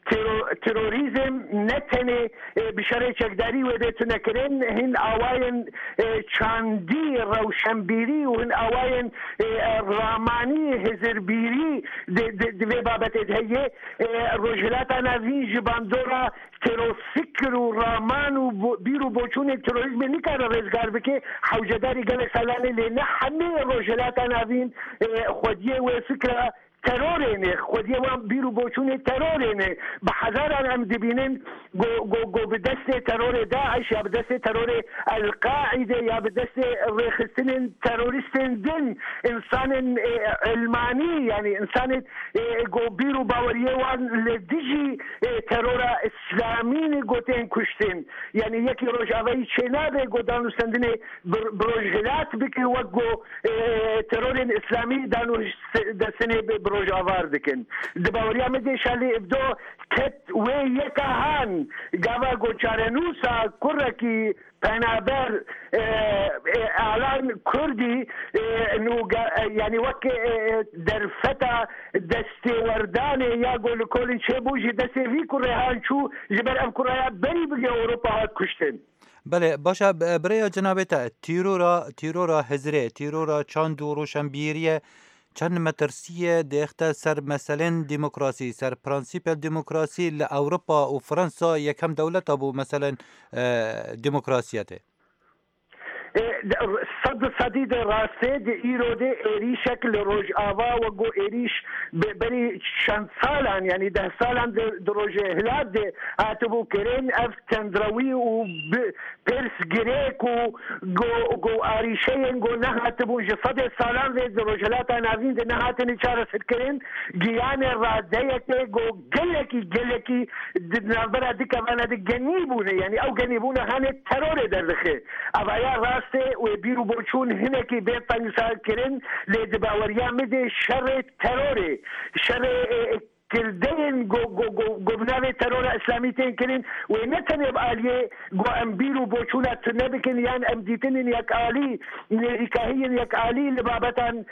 تروریزم نتنه بشاره چکداری و دیتونه کرن هن آواین چاندی روشنبیری و هن آواین رامانی هزربیری دوی بابت ادهیه رجلات نوین جباندورا ترو فکر و رامان و بیرو بوچون تروریزم نکاره رزگار بکه حوجداری گل سالانه لینه همه رجلات نوین خودیه و فکر ترورين خودی وان بیرو بوچون ترورين بحذر ام دبینن جو جو جو بدست ترور داعش یا بدست ترور القاعده یا بدست رخصتن تروريستن دين انسان علماني يعني انسان جو بيرو باوريه وان لديجي ترور اسلامي گوتن کشتن يعني يكي روجاوي چنابه گودانو سندنه بروجلات بكي وگو ترور اسلامي دانو دسنه بروجاوار دكن دباوريا مدي شالي ابدو كت وي يكهان گاوا گو چارنوسا كركي بنابر اعلان كردي انه يعني وك درفتا دستوردان يا قول كل شيء بوجي دستي في كرهان شو جبل ام كرهان بري بگه اوروبا كشتن. بله باشا برای جنابتا تیرورا تیرورا هزره تیرورا چند و روشنبیریه چند مترسیه دیخته سر مثلا دموکراسی سر پرانسیپ دموکراسی لأوروپا و فرنسا یکم دولت ابو مثلا دموکراسیته صد صديد راسد ايرو دي ايري شكل روج اوا وجو ايريش بري شان سالان يعني ده سالان دروج هلاد دي اتبو كرين اف تندروي و بيرس جريك و جو جو اريشين جو نها تبو جصد سالان دي دروج هلاد نازين دي نها تني چارس كرين جيان راديه جو جلكي جلكي نبره دي كمان دي جنيبونه يعني او جنيبونه هاني ترور درخه ابا يا و بیرو بوچون هنکی بیت نسال کرن لدباوریا مده شر تروره شر کردن گو گو گو گوبناوی ترور اسلامی تین کرن و نتنه بآلیه گو ام بیرو بوچونا تنبکن یان ام دیتن یک آلی نریکاهی یک آلی لبابتان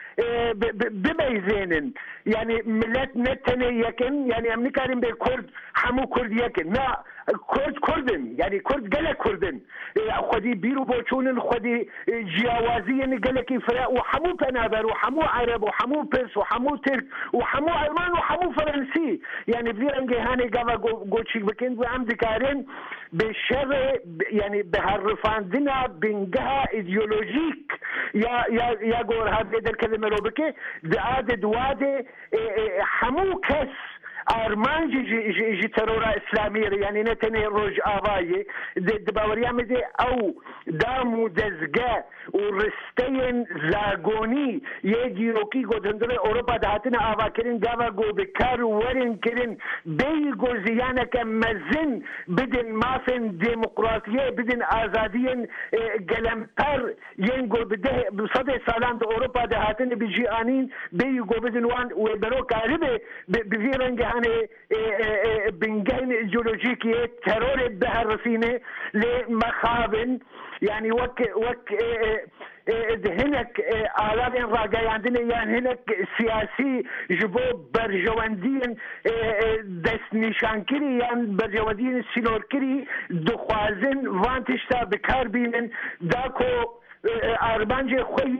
ببیزینن يعني ملت نتنه يكن يعني ام نكارن به كرد همو كرد يكن نا كرد كردن يعني كرد قال كردن خدي بيرو بوچونن خدي جياوازيا قال لك فرا وحمو بنابر وحمو عرب وحمو بس وحمو ترك وحمو المان وحمو فرنسي يعني بيرنجي هاني قاوا قوتشيك بكين وعم دكارن بالشر يعني بهالرفاندنا بنجها ايديولوجيك يا يا يا جور هذا الكلمه لو بكي دعاده دواده حمو كس ارمان جي جي جي ترور اسلامي يعني نتني روج اباي دباوريا مدي او دامو دزغا ورستين زاغوني يجي روكي غدندره اوروبا دهاتنا افاكرين داوا جو بكار ورين كرين بي غوزيانا كمزن بدن مافن ديمقراطيه بدن ازاديين جلمبر ينجو بده بصدى سالان اوروبا دهاتنا بيجيانين بي جو بدن وان وبرو كاربه بفيرنج يعني بنجين الجيولوجيكي ترور بهالرفينه لمخابن يعني وك وك هناك آلات راجع عندنا يعني هناك سياسي جبو برجواندين دست نشانكري يعني برجواندين سينوركري دخوازن وانتشتا بكار بينن داكو ارمانجی خوی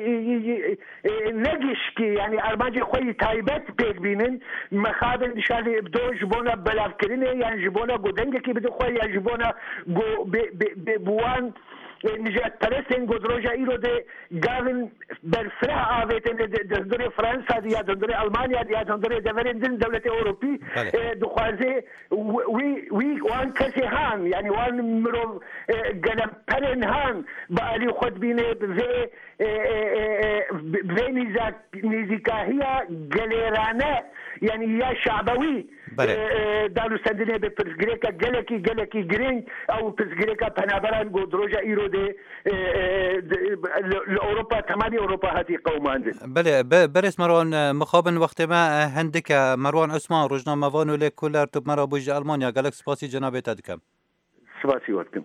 نگشکی یعنی ارمانجی خوی تایبت پیک بینن مخابن شالی بدو جبونا بلاف کرینه یعنی جبونا گودنگی که بدو خوی یا جبونا گو بوان نجات پرستن گودروجا ایرو ده گاون برفرح آویتن دندور فرانسا یا دندور آلمانیا یا دندور دورندن دولت اوروپی دخوازه وی وی وان کسی هان یعنی وان مرو گلم پرن هان با علی خود بینه به به نزیکاهیا گلیرانه يعني يا شعبوي دارو سندنه به پرسگریکا گلکی گلکی گرینگ او پرسگریکا پنابران گودروجا ایرو ده لأوروبا تمامي أوروبا هذه قومان بله برس مروان مخابن وقت ما هندك مروان عثمان رجنا موانو لكل ارتب مرا بوج ألمانيا قالك سباسي جنابي تدكم سباسي وقتكم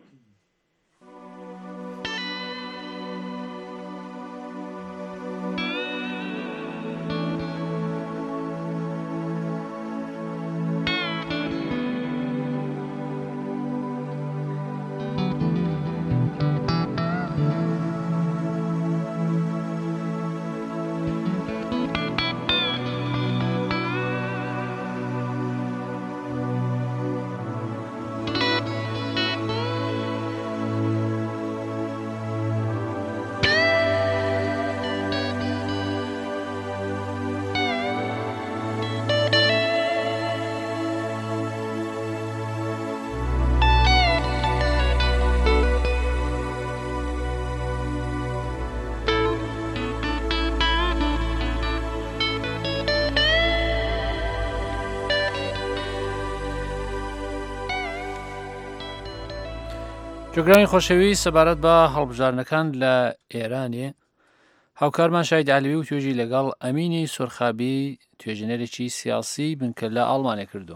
جۆگرانی خۆشەوی سەبارەت بە هەڵبژارنەکان لە ئێرانێ هاوکارمان شاید عەلوی و توێژی لەگەڵ ئەمینی سۆرخابی توێژینەرێکی سیاسی بنکە لە ئاڵمانیا کردو.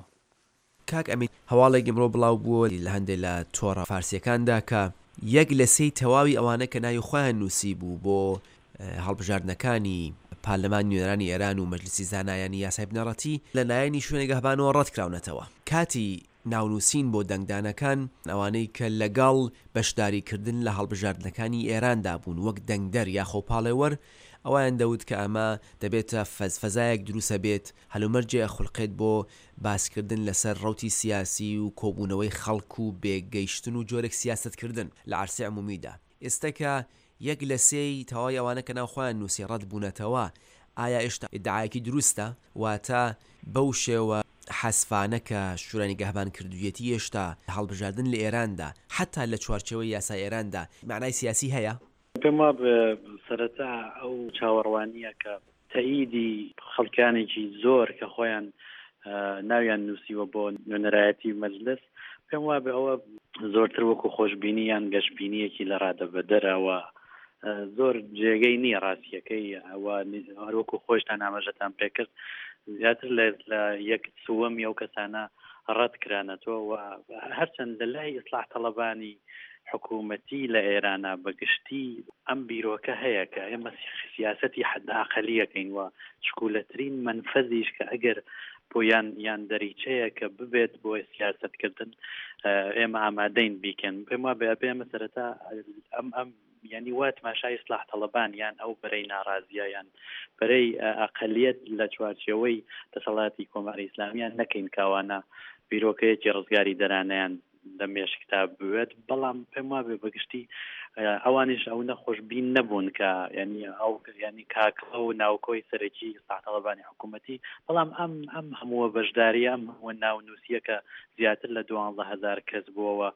کاک ئەمین هەواڵێکی مرۆ بڵاو بووە لە هەندێک لە تۆڕە فارسیەکاندا کە یەک لە سەی تەواوی ئەوانە کە ناوی خۆیان نووسی بوو بۆ هەڵبژاردنەکانی پارلەمانی نوێنەرانی ئێران و مەجلیسی زانایانی یاسای بنەڕەتی لە لایەنی شوێنێک گەهبانەوە ڕەت کراونەتەوە. کاتی ناونووسین بۆ دەنگدانەکان ئەوانەی کە لەگەڵ بەشداریکردن لە هەڵبژاردنەکانی ئێراندا بوون وەک دەنگدەر یا خۆپاڵێوەر ئەویان دەوت کە ئەمە دەبێتە فەزفەزایەک دروسە بێت هەلومەرجێ خولقێت بۆ باسکردن لەسەر ڕوتی سیاسی و کۆبوونەوەی خەڵک و بێگەیشتن و جۆرێک سیاستکردن لە عەرسەی عمومیدا. ئێستا کە یەک لە سێی تەواوی ئەوانە کە ناوخۆیان نووسی ڕەت بوونەتەوە ئایا ئێشتا ئیدعایەکی دروستە واتە بەو شێوە حەسفانە کە شورای گەهبان کردوویەتی هێشتا هەڵبژاردن لە ئێراندا حتا لە چوارچەوەی یاسای ئێراندا معنای سیاسی هەیە؟ پێم وا سەرەتا ئەو چاوەڕوانیە کە تەئیدی خەڵکانێکی زۆر کە خۆیان ناویان نووسیوە بۆ نوێنەرایەتی مەجلس پێم وا بێ ئەوە زۆرتر وەکو خۆشببینی یان گەشتبینیەکی لە ڕادەبەدەرەوە زۆر جێگەی نییە ڕاستیەکەی ئەوە هەروەکو خۆشتان ئاماژەتان پێکرد زیاتر لە یەک سووەمی ئەو کەسانە ڕەت کرانەتەوە و هەرچەند لە لای ئیسلاح تەڵەبانی حکوومەتی لە ئێرانە بەگشتی ئەم بیرۆکە هەیە کە ئێمە سیاسەتی حداقەلیەکەین و چکولەترین منفەزیش کە ئەگەر بۆ یان یان دەریچەیە کە ببێت بۆ سیاستکردن ئێمە ئامادەین بیکەن پێم وا بێ ئێمە سەرەتا ئەم ئەم یعنی وات ماشای ئیسلاح تەڵەبان یان ئەو بەرەی ناڕازیە یان بەرەی ئەقەلیەت لە چوارچێوەی دەسەڵاتی کۆماری ئیسلامیان نەکەین کاوانە بیرۆکەیەکی ڕزگاری دەرانەیان لە مێش کتاب بوێت بەڵام پێم وا بێ بەگشتی ئەوانش ئەو نەخۆشببین نەبوون کە ینی ئەو ینی کاکڵە و ناوکۆی سەرەکی ئیسلاح تەڵەبانی حکوومەتی بەڵام ئەم ئەم هەمووە بەشداریە ئەم هەمووە ناونووسیە کە زیاتر لە دوانزە هەزار کەس بووەوە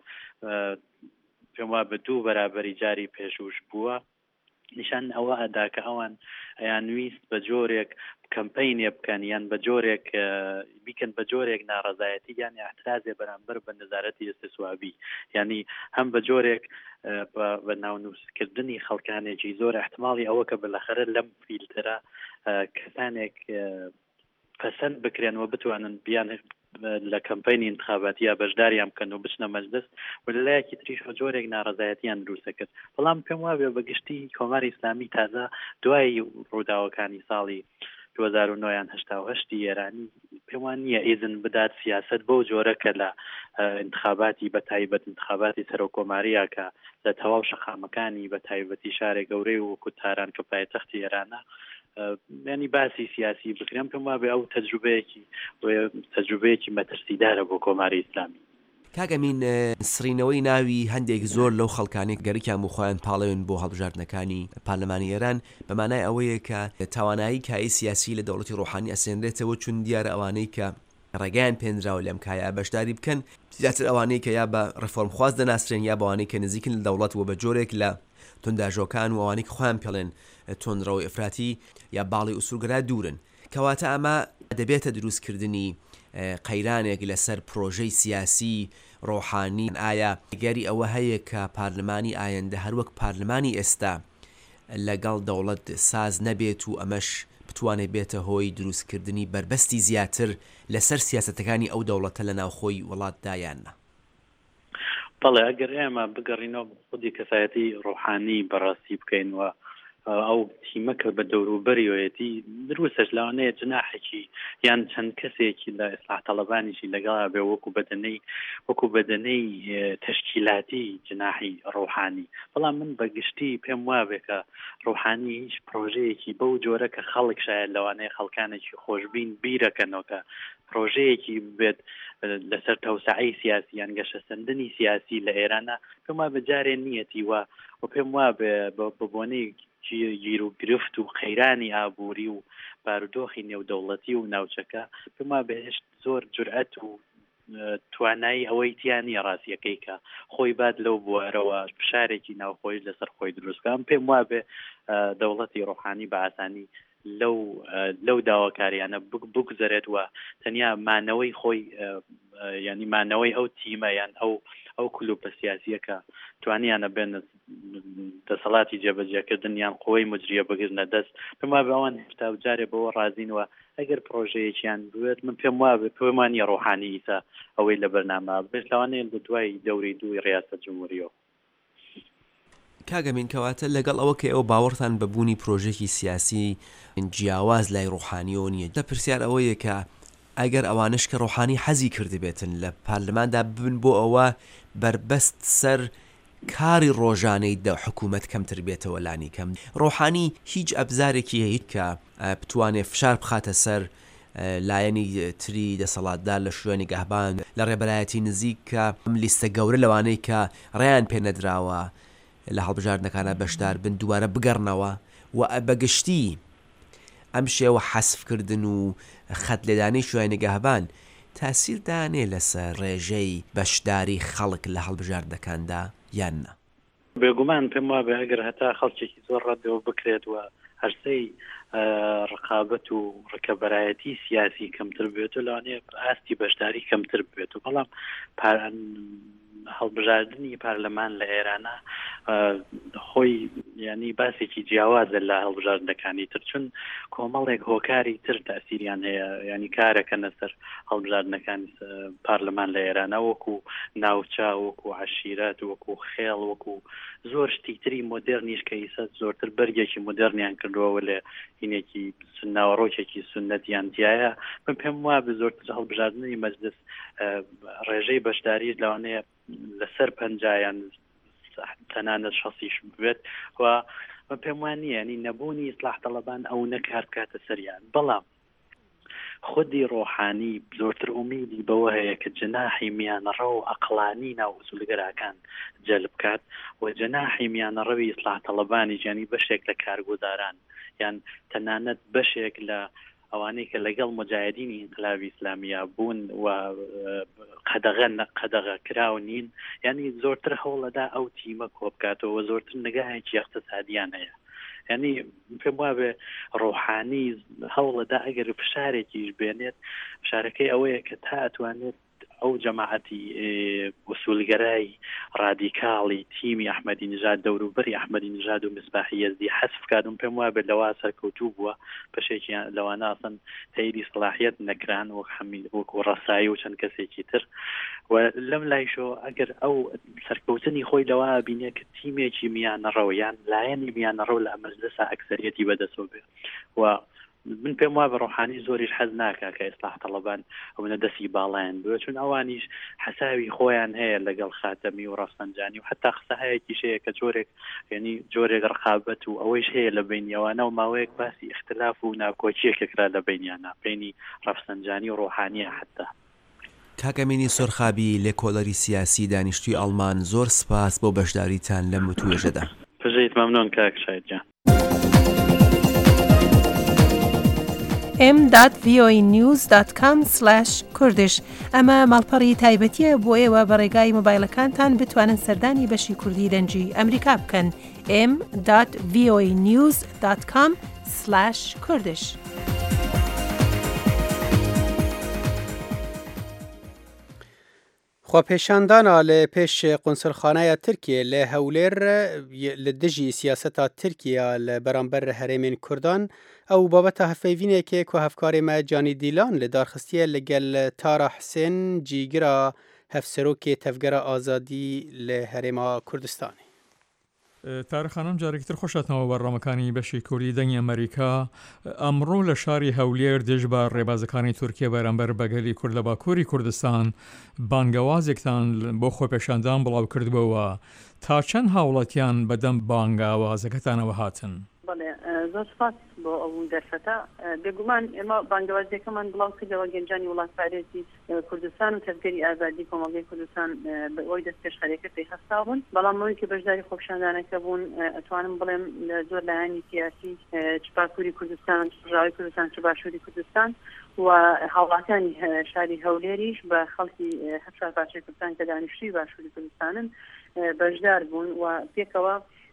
پێم وا بە دوو بەرابەری جاری پێشوش بووە نیشان ئەوە ئەدا کە ئەوان ئەیان ویست بە جۆرێک کەمپینێ بکەن یان بە جۆرێک بیکەن بە جۆرێک ناڕەزایەتی یان احترازێ بەرامبەر بە نەزارەتی ئێستسوابی ینی هەم بە جۆرێک بە ناونووسکردنی خەڵکانێکی زۆر احتماڵی ئەوە کە بالاخره لەم فیلترە کەسانێک پەسەند بکرێنەوە بتوانن بیان لە کەمپینی انتخاباتی یا بەشداریان بکەن و بچنە مەجلس و لەلایەکی تریش بە جۆرێک ناڕەزایەتیان دروستە کرد بەڵام پێم وا بێ بەگشتی کۆماری ئیسلامی تازە دوای ڕووداوەکانی ساڵی دوو هەزار و نۆ یان هەشتا و هەشتی ئێرانی پێم وان نییە ئیزن بدات سیاست بەو جۆرە کە لە انتخاباتی بە تایبەت انتخاباتی سەرۆکۆماریە کە لە تەواو شەقامەکانی بە تایبەتی شارێک گەورەی و وەکو تاران کە پایتەختی ئێرانە ینی باسی سیاسی بکرێن پێم وا بێ ئەو تەجروبەیەکی تەجروبەیەکی مەترسیدارە بۆ کۆماری ئیسلامی. کاگەمین سرینەوەی ناوی هەندێک زۆر لەو خەڵکانی گەریکیان بخۆیان پاڵێن بۆ هەڵبژاردنەکانی پارلەمانی ئێران بەمانای ئەوەیە کە توانایی کای سیاسی لە دەوڵەتی ڕۆحانی ئەسێنرێتەوە چون دیارە ئەوانەی کە ڕێگەیان پێنراوە لەم کایە بەشداری بکەن زیاتر ئەوانەی کە یا بە ڕفۆرم خواست دەناسرێن یا بەوانەی کە نزیکن لە دەوڵەت و بە جۆرێک لە تونداژۆکان و ئەوانەی کە خۆیان پێڵێن تۆنڕەوە ئفراتی یا باڵی ئوسولگرا دوورن کەواتە ئەمە دەبێتە دروستکردنی قەیرانێک لەسەر پرۆژەی سیاسی ڕۆحانی ئایا گەری ئەوە هەیە کە پارلمانی ئایندە هەروەک پارلمانی ئێستا لەگەڵ دەوڵەت ساز نەبێت و ئەمەش بتوانێت بێتە هۆی دروستکردنی بربەستی زیاتر لەسەر سیاسەتەکانی ئەو دەوڵەتە لە ناوخۆی وڵاتدایانە. بەڵێ ئەگەر ئێمە بگەڕینەوە خودی کەفایەتی ڕۆحانی بەڕاستی بکەین و ئەو تیمەکە بە دەوروبەریەتی دروستش لەوانەیە جناحێکی یان چەند کەسێکی لە ئیسلاح تەڵەبانیشی لەگەڵا بێ وەکو بەدەنەی وەکو بەدەنەی تەشکیلاتی جناحی ڕۆحانی بەڵام من بەگشتی پێم وابێ کە ڕۆحانی هیچ پرۆژەیەکی بەو جۆرە کە خەڵک شاید لەوانەیە خەڵکانێکی خۆشببین بیرەکەنەوە کە پرۆژەیەکی بێت لەسەر تەوسعەی سیاسی یان گەشەسەندنی سیاسی لە ئێرانە پێم وا بەجارێ نیەتی وە و پێم وا بە بۆنەی گیر و گرفت و قەیرانی ئابووری و بارودۆخی نێودەوڵەتی و ناوچەکە پێم وا بەهێشت زۆر جورئەت و توانایی ئەوەی تیانی ڕاستیەکەی کە خۆی باد لەو بوارەوە پشارێکی ناوخۆی لەسەر خۆی دروستکەم پێم وا بێ دەوڵەتی ڕۆحانی بە ئاسانی لەو لەو داواکاریانە بگذەرێت و تەنیا مانەوەی خۆی ینی مانەوەی ئەو تیمە یان ئەو ئەو کلوپە سیاسیە کە توانیانە بێن دەسەڵاتی جێبەجێکردن یان قوەی مجریە بگرنە دەست پێم وابێ ئەوان هێشتا جارێ بەوە ڕازینەوە ئەگەر پرۆژەیەکیان بوێت من پێم وابێ پێمانی ڕۆحانی ئیسا ئەوەی لە بەرنامە بێت لەوانەیە لە دوای دەوری دووی ڕیاسەت جمهوریەوە. کاگەمین کەواتە لەگەڵ ئەوە کە ئەو باوەڕتان بەبوونی پرۆژێکی سیاسی جیاواز لای ڕۆحانیەوە نییە لە پرسیار ئەوەیە کە ئەگەر ئەوانش کە ڕۆحانی حەزی کرده بێتن لە پارلەماندا ببن بۆ ئەوە بربەست سەر کاری ڕۆژانەی دە حکوومەت کەمتر بێتەوە لانی کەم ڕۆحانی هیچ ئەبزارێکی هەیە کە بتوانێت فشار بخاتە سەر لایەنی تری دەسەڵاتدار لە شوێنی گەهبان لە ڕێبەرایەتی نزیک کە لیستە گەورە لەوانەی کە ڕێیان پێنەدراوە لە هەڵبژاردنەکانە بەشدار بن دووارە بگەڕنەوە و بەگشتی ئەم شێوە حەسفکردن و خەت لێدانەی شوێنی گەهبان تاسیر دانێ لەسەر ڕێژەی بەشداری خەڵک لە هەڵبژاردنەکاندا یان نە. بێگومان پێم وابێ ئەگەر هەتا خەڵکێکی زۆر ڕەتەوە بکرێت و هەرسەی ڕقابەت و ڕکەبەرایەتی سیاسی کەمتر بێت و لەوانەیە ئاستی بەشداری کەمتر بێت و بەڵام هەڵبژاردننی پارلەمان لە ئێرانە خۆی ینی باسێکی جیاوازە لە هەڵبژاردنەکانی تر چون کۆمەڵێک هۆکاری تر تاسیریان هەیە ینی کارەکەنە سەر هەڵبژاردنەکانی پارلەمان لە ئێرانە وەکو ناوچە وەکو عەشیرەت وەکو خێڵ وەکو زۆر شتی تری مۆدێرنیش کە ئیسا زۆرتر بەرگێکی مۆدێرنیان کردووە لە هینێکی ناوەڕۆکێکی سنەتیان تایە من پێم وابێ زۆرتر هەڵبژاردننی مەجلس ڕێژەی بەشداری لەوانەیە لەسەر پەنجایان تەنانەت شەسیش بێت و پێم وانە ینی نەبوونی ئیسلاح تەڵەبان ئەو نەکار بکاتە سەریان بەڵام خودی ڕۆحانی زۆرتر ئومیدی بەوە هەیە کە جەناحی میانەڕە و ئەقڵانی ناو ئوسولگەراکان جەلب بکات و جەناحی میانەڕەوی ئیسلاح تەڵەبانی ینی بەشێک لە کارگوزاران یان تەنانەت بەشێک لە ئەوانەی کە لەگەڵ مجاهدینی ئینقلابی ئیسلامیە بوون و قەدەغە قەدەغە کراو نین ینی زۆرتر هەوڵەدا ئەو تیمە کۆ بکاتەوە زۆرتر نگاهێکی اقتصادیان هەیە ینی پێم وابێ ڕۆحانی هەوڵەدا ئەگەر فشارێکیش بێنێت فشارەکەی ئەوەیە کە تا ئەتوانێت ئەو جەماعەتی وسولگەرای ڕادیکاڵی تیمی ئەحمەدی نژاد دەوروبەری ئەحمەدی نژاد و مزباحی یەزدی حەسف کاتم پێم وابێت لەوا سەرکەوتوو بووە بەشێکی لەوانە ئەسەن تەیری سڵاحیەت نەکران وەک حەمید وەکو ڕەسایی و چەند کەسێکی تر و لەم لایشۆ ئەگەر ئەو سەرکەوتنی خۆی لەوا بینێ کە تیمێکی میانەڕەوە یان لایەنی میانەڕەو لە مەجلسە ئەکسەریەتی بەدەستەوە بێ و من پێم وابە ڕۆحانی زۆریش حەز ناکا کە ئیسلاح تەڵەبان ئەوەنە دەستی باڵایان بووە چون ئەوانیش حەساوی خۆیان هەیە لەگەڵ خاتەمی و ڕەفسەنجانی و حتا قسە هەیەکیش هەیە کە جۆرێک ینی جۆرێک ڕقابەت و ئەوەیش هەیە لە بینیەوانە و ماوەیەک باسی اختلاف و ناکۆچیەکێکرا لە بینیانە بینی ڕەفسەنجانی و ڕۆحانیە حتا. کاکەمینی سۆرخابی لێ کۆڵەری سیاسی دانیشتوی ئەڵمان زۆر سپاس بۆ بەشداریتان لەم وتوێژەدا. پژەیت مەمنۆن کاک شایدجان. ام دات وی او ای نیوز دات کام سلاش کوردش ئەمە ماڵپەڕی تایبەتیە بۆ ئێوە بە ڕێگای مۆبایلەکانتان بتوانن سەردانی بەشی کوردی دەنجی ئەمریکا بکەن ام دات وی او ای نیوز دات کام سلاش کوردش. خواپێشاندانە لە پێش قونسڵخانەیە تورکیە لە هەولێر لە دژی سیاسەتا تورکیا لە بەرامبەر هەرێمێن کوردان ئەو بابەتە هەفەیڤینێکێک و هەفکارێمە جانی دیلان لە دارخستیە لەگەل تارا حسێن جیگرا هەفسەرۆکێ تەفگەرە ئازادی لە هەرێما کوردستانی. تارخانم جارێکتر خۆشەتنەوە بەڕامەکانی بەشی کوردی دەنگی ئەمریکا ئەمڕۆ لە شاری هەولێر دژ بە ڕێبازەکانی تورکیە بەرامبەر بەگەلی کورد لە باکووری کوردستان بانگەوازێکتان بۆ خۆپێشاندان بڵاو کردبەوە تا چەند هاوڵەتیان بەدەم بانگاوازەکەتانەوە هاتن؟ زۆر سپاس بۆ ئەو دەرفەتە بێگومان ئێمە بانگەوازیەکەمان بڵاو کردەوە گەنجانی وڵات پارێزی کوردستان و تەفگەری ئازادی کۆمەڵگەی کوردستان بە ئەوەی دەست پێشخەرێکە پێیخەستا بوون بەڵام ئەوەی کە بەشداری خۆپیشاندانەکە بوون ئەتوانم بڵێم لە زۆر لایانی سیاسی چ باکووری کوردستان چ ڕاوی کوردستان چ باشووری کوردستان و هاوڵاتیانی شاری هەولێریش بە خەڵکی هەفشار پارچەی کوردستان کە دانیشتووی باشووری کوردستانن بەشدار بوون و پێکەوە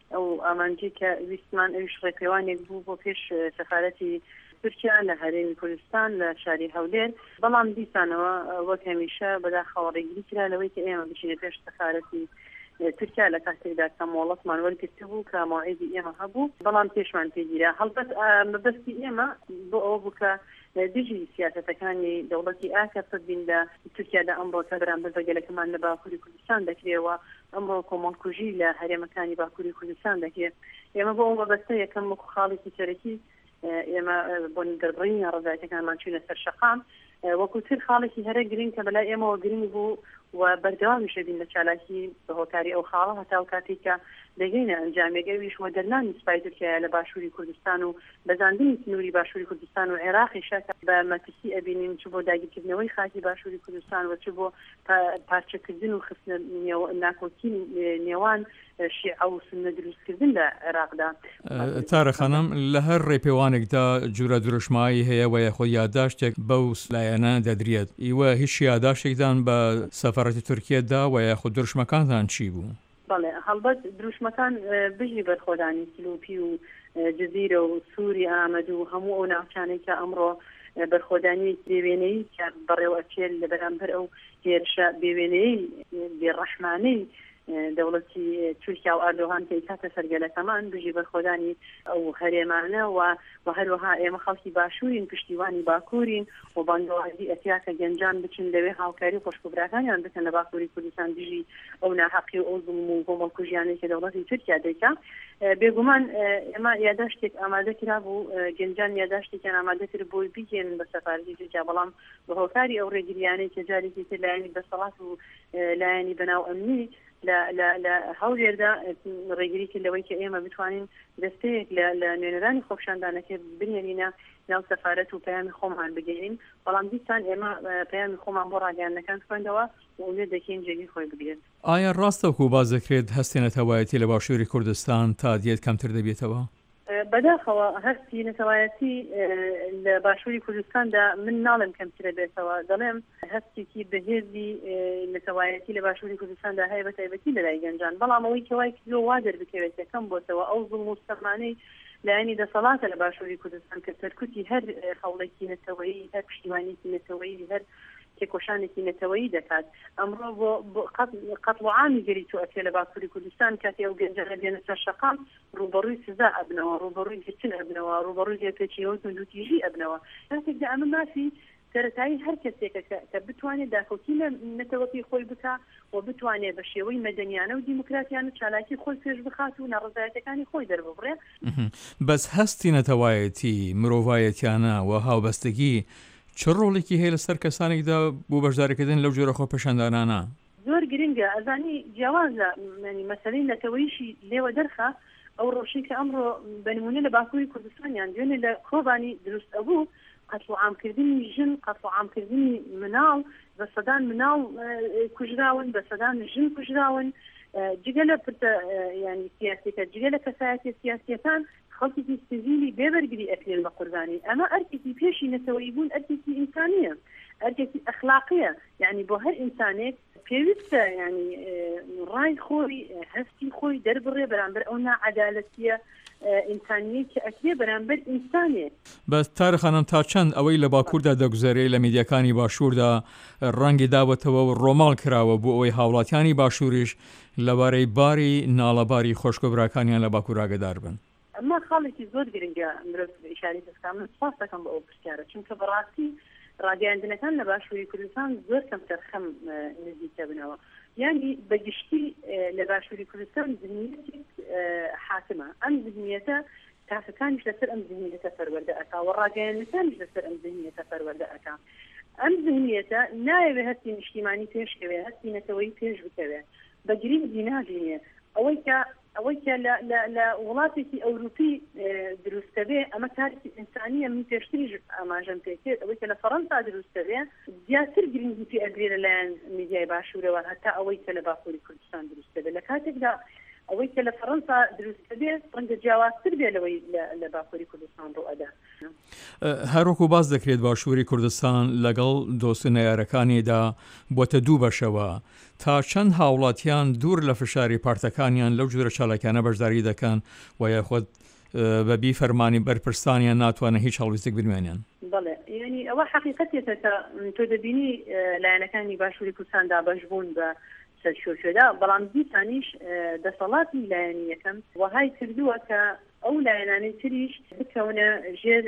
ئەو ئامانجی کە ویستمان ئەویش ڕێپێوانێک بوو بۆ پێش سەفارەتی تورکیا لە هەرێمی کوردستان لە شاری هەولێر بەڵام دیسانەوە وەک هەمیشە بەداخەوە ڕێگیری کرا لەوەی کە ئێمە بچینە پێش سەفارەتی تورکیا لە کاتێکدا کە مۆڵەتمان وەرگرتە بوو کە مۆعیدی ئێمە هەبوو بەڵام پێشمان پێگیرا هەڵبەت مەبەستی ئێمە بۆ ئەوە بوو کە دژی سیاسەتەکانی دەوڵەتی ئاکە ببین لە تورکیادا ئەمڕۆ کە بەرامبەر بە گەلەکەمان لە باکووری کوردستان دەکرێەوە ئەمڕۆ کۆمەڵکوژی لە هەرێمەکانی باکووری کوردستان دەکرێت ئێمە بۆ ئەو مەبەستە یەکەم وەکو خاڵێکی سەرەکی ئێمە بۆ دەربڕینی ڕزایەتەکانمان چوونە سەر شەقام وەکو تر خاڵێکی هەرە گرنگ کە بەلای ئێمەوە گرنگ بوو و بەردەوامی شەبین لە چالاکی بە هۆکاری ئەو خاڵە هەتا و کاتێک کە دەگەینە ئەنجامێک ئەویش وە دەرنانی سوپای تورکیا لە باشووری کوردستان و بەزاندنی سنووری باشووری کوردستان و عێراقی شەکە بە مەترسی ئەبینین چ بۆ داگیرکردنەوەی خاکی باشووری کوردستان و چ بۆ پارچەکردن و خستنە ناکۆکی نێوان شیعە و سنە دروستکردن لە عێراقدا. تارە خانم لە هەر ڕێپێوانێکدا جورە دروشمایی هەیە و یاخۆ یادداشتێک بەو لایەنە دەدرێت ئیوە هیچ یادداشتێکدان بە سەفارەتی تورکیەدا و یاخۆ دروشمەکانتان چی بوو؟ بەڵێ هەڵبەت دروشمەکان بژی بەرخۆدانی سلوپی و جزیرە و سووری ئامەد و هەموو ئەو ناوچانەی کە ئەمڕۆ بەرخۆدانی بێوێنەی کە بەڕێوەچێت لە بەرامبەر ئەو هێرشە بێوێنەی بێڕەحمانەی دەوڵەتی تورکیا و ئەردۆغان کە کاتە سەرگەلەکەمان بژی بەرخۆدانی ئەو هەرێمانە و و هەروەها ئێمە خەڵکی باشوورین پشتیوانی باکوورین و بانگەوازی ئەتیا کە گەنجان بچین لەوێ هاوکاری خۆشکوبراکانیان بکەن لە باکووری کوردستان دژی ئەو ناحەقی و ئەو زوڵم و کۆمەڵکوژیانەی کە دەوڵەتی تورکیا دەیکا بێگومان ئێمە یادداشتێک ئامادە کرا بوو گەنجان یادداشتێکیان ئامادە کرد بۆی بگەن بە سەفارەتی تورکیا بەڵام بە هۆکاری ئەو ڕێگریانەی کە جارێکی تر لایەنی بەسەڵات و لایەنی بەناو ئەمنی لە هەولێردا ڕێگری کرد لەوەی کە ئێمە بتوانین دەستەیەک لە نوێنەرانی خۆپشاندانەکە بنێرینە ناو سەفارەت و پەیامی خۆمان بگەین بەڵام دیسان ئێمە پەیامی خۆمان بۆ ڕاگەیاندنەکان خوێندەوە و ئومێد دەکەین جێگی خۆی بگرێت. ئایا ڕاستەوەکو باز دەکرێت هەستی نەتەوایەتی لە باشووری کوردستان تا دیێت کەمتر دەبێتەوە؟ بەداخەوە هەستی نەتەوایەتی لە باشووری کوردستاندا من ناڵم کەمترە بێتەوە دەڵێم هەستێکی بەهێزی نەتەوایەتی لە باشووری کوردستاندا هەیە بە تایبەتی لەلای گەنجان بەڵام ئەوەی کەوای کلۆ وا دەربکەوێت یەکەم بۆتەوە ئەو زوڵم و سەرمانەی لایەنی دەسەڵاتە لە باشووری کوردستان کە سەرکوتی هەر هەوڵێکی نەتەوەیی هەر پشتیوانێکی نەتەوەیی هەر تێکۆشانێکی نەتەوەیی دەکات ئەمڕۆ بۆ قەتڵ و عامی گەری تو ئەکرێ لە باکووری کوردستان کاتی ئەو گەنجانە بێنە سەر شەقام ڕوبەڕووی سزا ئەبنەوە ڕوبەڕووی گرتن ئەبنەوە ڕوبەڕووی لێپێچیەوە دوندوتیژی ئەبنەوە کاتێکدا ئەمە مافی سەرەتایی هەر کەسێکە کە بتوانێت داخۆکی لە نەتەوەکی خۆی بکە و بتوانێت بە شێوەی مەدەنیانە و دیموکراتیان و چالاکی خۆی پێش بخات و ناڕزایەتەکانی خۆی دەرببڕێ. بەس هەستی نەتەوایەتی مرۆڤایەتیانە و هاوبەستگی چ ڕۆڵێکی هەیە لەسەر کەسانێکدا بۆ بەشداریکردن لەو جۆرە خۆپەشاندانانە؟ زۆر گرنگە ئەزانی جیاوازە مەسەلەی نەتەوەیشی لێوە دەرخە ئەو ڕۆژی کە ئەمڕۆ بەنمونە لە باکووری کوردستانیان دوێنێ لە کۆبانی دروست ئەبوو قەتڵ و عامکردنی ژن قەتڵ و عامکردنی مناڵ بە سەدان مناڵ کوژراون بە سەدان ژن کوژراون جگە لە پرتە ینی سیاسیەکە جگە لە کەسایەتی سیاسیەکان خەڵکی سیڤیلی بێبەرگری ئەکرێن بە قوربانی ئەمە ئەرکێکی پێشی نەتەوەیی بوون ئەرکێکی ئینسانیە ئەرکێکی ئەخلاقیە یعنی بۆ هەر ئینسانێک پێویستە ینی ڕای خۆی هەستی خۆی دەربڕێ بەرامبەر ئەو ناعەدالەتیە ئینسانیە کە ئەکرێ بەرامبەر ئینسانێ. بەس تارە خانم تا چەند ئەوەی لە باکووردا دەگوزارێت لە میدیاکانی باشووردا ڕەنگی داوەتەوە و ڕۆماڵ کراوە بۆ ئەوەی هاوڵاتیانی باشووریش لەبارەی باری ناڵەباری خۆشکۆبراکانیان لە باکوور ئاگادار بن. ئەمە خاڵێکی زۆر گرنگە مرۆڤ ئیشاری دەستکەم من سپاس دەکەم بە ئەو پرسیارە چونکە بەڕاستی ڕاگەیاندنەکان لە باشووری کوردستان زۆر کەمتر خەم نزیکە بنەوە یعنی بەگشتی لە باشووری کوردستان ذهنیەتێک حاکمە ئەم ذهنیەتە تاقەکانیش لەسەر ئەم ذهنیەتە پەروەردە ئەکا و ڕاگەیاندنەکانیش لەسەر ئەم ذهنیەتە پەروەردە ئەکا ئەم ذهنیەتە نایەوێ هەستی نیشتیمانی پێشکەوێ هەستی نەتەوەیی پێش بکەوێ بە گرنگی نابینێ ئەوەی کە ئەوەی کە لە وڵاتێکی ئەوروپی دروستەبێ ئەمە کارێکی ئینسانیە من پێشتریش ئاماژەم پێکرد ئەوەی کە لە فەڕەنسا دروستەبێ زیاتر گرنگی پێ ئەگرێ لەلایەن میدیای باشوورەوە هەتا ئەوەی کە لە باکووری کوردستان دروستەبێ لە کاتێکدا ئەوەی کە لە فەڕەنسا دروستەبێ ڕەنگە جیاوازتر بێ لەوەی لە باکووری کوردستان ڕۆ ئەدا. هەروەکو باز دەکرێت باشووری کوردستان لەگەڵ دۆستنە یارەکانیدا بۆتە دوو بەشەوە تا چەند هاوڵاتیان دوور لە فشاری پارتەکانیان لەو جورە چالاکیانە بەشداری دەکەن و یاخود بەبی فەرمانی بەرپرسانیان ناتوانە هیچ هەڵویستێک بنوێنیان. بەڵێ ینی ئەوە حقیقەتێتە کە تۆ دەبینی لایەنەکانی باشووری کوردستاندا بەشبوون بە سەرشۆشێدا، بەڵام دیسانیش دەسەڵاتی لایەنی یەکەم وهای کردووە کە ئەو لایەنانی تریش بکەونە ژێر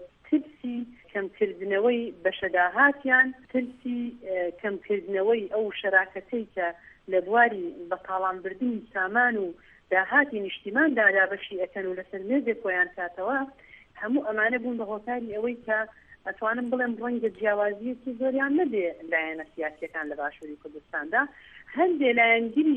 ترسی کەمکردنەوەی بەشەداهاتیان، ترسی کەمکردنەوەی ئەو شەراکەتەی کە لە بواری بەتاڵانبردنی سامان و داهاتی نیشتیماندا دابەشی ئەکەن و لەسەر مێزێک خۆیان کاتەوە، هەموو ئەمانە بوون بە هۆکاری ئەوەی کە ئەتوانم بڵێم ڕەنگە جیاوازیەکی زۆریان نەبێ لایەنە سیاسیەکان لە باشووری کوردستاندا. هەندێ لایەنگیری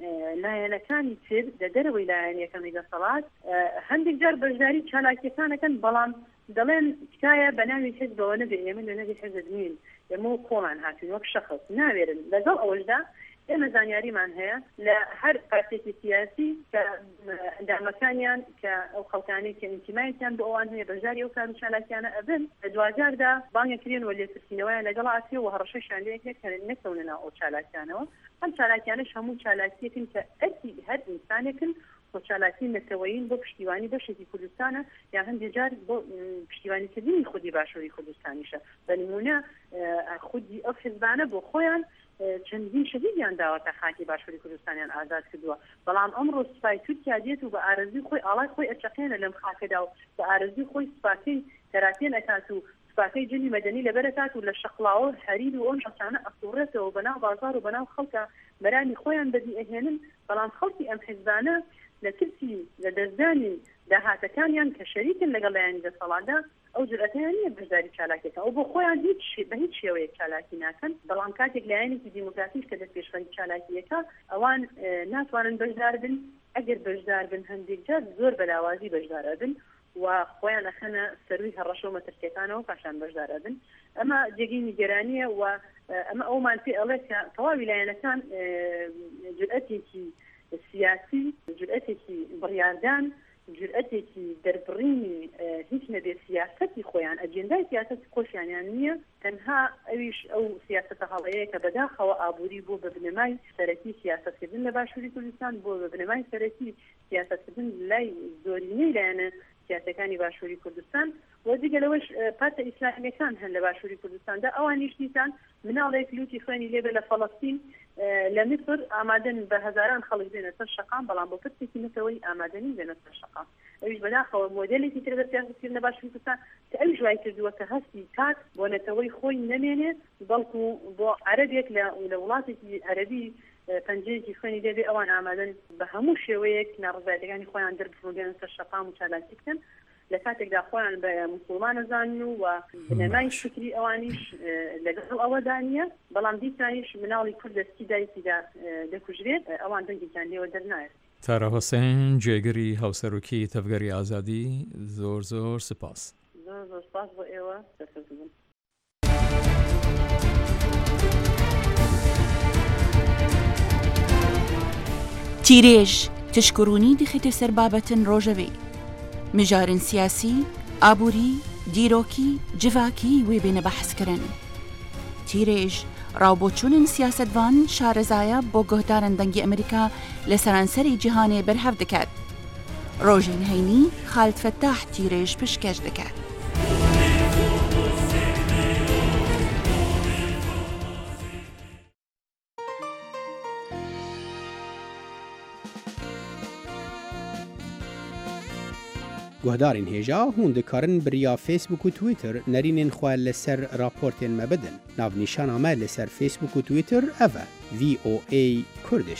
لایەنەکانی تر لە دەرەوەی لایەنیەکەمی دەسەڵات هەندێک جار بەشداری چالاکیەکانەکەن، بەڵام دەڵێن تکایە بە ناوی حیزبەوە نەبێ، ئێمە لە نەبێ حیزب نین، ئێمە کۆڵان هاتوین وەک شەخص ناوێرن. لەگەڵ ئەوەشدا ئێمە زانیاریمان هەیە لە هەر پارتێکی سیاسی کە ئەندامەکانیان کە ئەو خەڵکانی کە ئینتیمایەتیان بۆ ئەوان هەیە بەشداری ئەو کار و چالاکیانە ئەبن، لە دوجاردا بانگەکرێن و لێکردنەوەیان لەگەڵ ئاسیە و هەڕەشەشیان لێ هەیە کە نەکەونە ناو ئەو چالاکیانەوە. ئەم چالاکیانەش هەموو چالاکیەکن کە ئەرکی هەر ئینسانێکن بۆ چالاکی نەتەوەیین بۆ پشتیوانی بەشێکی کوردستانە یا هەندێک جار بۆ پشتیوانیکردنی خودی باشووری کوردستانیشە. بە نمونە خودی ئەو حیزبانە بۆ خۆیان چەندین شەهیدیان داوەتە خاکی باشووری کوردستانیان ئازاد کردووە، بەڵام ئەمڕۆ سوپای تورکیا دێت و بە ئارەزوی خۆی ئاڵای خۆی ئەچەقێنە لەم خاکەدا و بە ئارەزوی خۆی سوپاکەی تەراتێن ئەکات و سوپاکەی جنی مەدەنی لەبەرەکات و لە شەقڵاوە هەریر و ئەم شەخصانە ئەسوڕێتەوە بەناو بازار و بەناو خەڵکە بەرانی خۆیان بەدی ئەهێنن، بەڵام خەڵکی ئەم حیزبانە لە ترسی لە دەستدانی داهاتەکانیان کە شەریکن لەگەڵ لایەنی دەسەڵاتدا ئەو جورئەتیان نییە بەشداری چالاکیەکە ئەو بۆ خۆیان هیچ بە هیچ شێوەیەک چالاکی ناکەن، بەڵام کاتێک لایەنێکی دیموکراتیش کە دەست پێشخەری چالاکیەکە ئەوان ناتوانن بەشدار بن، ئەگەر بەشدار بن هەندێک جار زۆر بەلاوازی بەشدار بن و خۆیان ئەخەنە سەروی هەڕەشە و مەترسیەکانەوە پاشان بەشدار بن. ئەمە جێگەی نیگەرانیە و ئەمە ئەومان پێ ئەڵێت کە تەواوی لایەنەکان جورئەتێکی سیاسی، جورئەتێکی بڕیاردان، جورئەتێکی دەربڕینی هیچ نەبێ سیاسەتی خۆیان ئەجێندای سیاسەتی خۆشیانیان نییە، تەنها ئەویش ئەو سیاسەتە هەڵەیە کە بەداخەوە ئابووری بۆ بە بنەمای سەرەکی سیاسەتکردن لە باشووری کوردستان، بۆ بە بنەمای سەرەکی سیاسەتکردن لای زۆرینەی لایەنە سیاسەکانی باشووری کوردستان و دیگەلەوەش پارتە ئیسلامیەکان هەن لە باشووری کوردستاندا، ئەوانیش دیسان مناڵێک لوتی خوێنی لێبێ لە فەڵەستین لە میسر ئامادەن بە هەزاران خەڵک بێنە سەر شەقام، بەڵام بۆ پرسێکی نەتەوەی ئامادەنی بێنە سەر شەقام. ئەویش بەداخەوە مۆدێلێکی تر بە سیاسەتکردن لە باشووری کوردستان کە ئەویش وای کردووە کە هەستی کات بۆ نەتەوەی خۆی نەمێنێت، بەڵکو بۆ عەرەبێک لە وڵاتێکی عەرەبی پەنجەیەکی خوێنی لێبێ ئەوان ئامادەن بە هەموو شێوەیەک ناڕزایەتەکانی خۆیان دەربڕن بێنە سەر شەقام و چالاکی بکەن، لە کاتێکدا خۆیان بە موسڵمان ئەزانن و بنەمای فکری ئەوانیش لەگەڵ ئەوەدا نیە، بەڵام دیسانیش مناڵی کورد دەستی دایکیدا دەکوژرێت، ئەوان دەنگێکیان لێوە دەرنایێت. تارە حوسێن جێگەری هاوسەرۆکی تەفگەری ئازادی، زۆر زۆر سپاس. زۆر زۆر سپاس بۆ ئێوە دەسەڵاتتان. تیرێژ تشکڕوونی دخێتە سەر بابەتن ڕۆژەوێ مژارن سیاسی، ئابووری، دیرۆکی، جڤاکی وێ بێنە بەحسکردن. تیرێژ ڕاوبۆچوونن سیاسەتوان شارەزایە بۆ گۆهدارن دەنگی ئەمریکا لە سەرانسەری جیهانێ بەرهەف دەکات. ڕۆژین هەینی خالد فەتاح تیرێژ پشکەش دەکات. گوهدارین هێژا هون دikarin biriya Facebook û Twitter nerînên xwe li ser raportên me bidin. Navnîşana me li ser Facebook û Twitter ev e V O A Kurdish.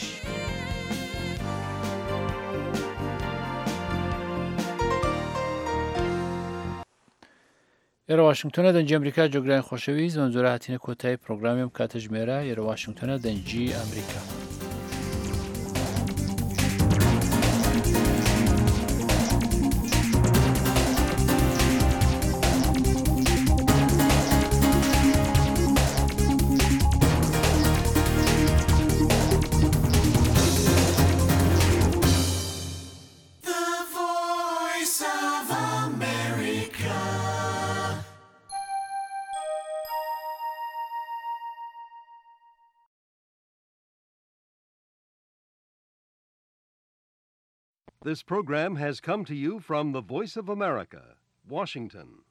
ئێرە واشنگتۆنە دەنجی ئەمریکا جۆگرانی خۆشەویست زۆنجۆرە هاتینە کۆتایی پرۆگرامیم کاتە ژمێرە ئێرە واشنگتۆنە دەنجی ئەمریکا. The Voice of America. This program has come to you from the Voice of America, Washington.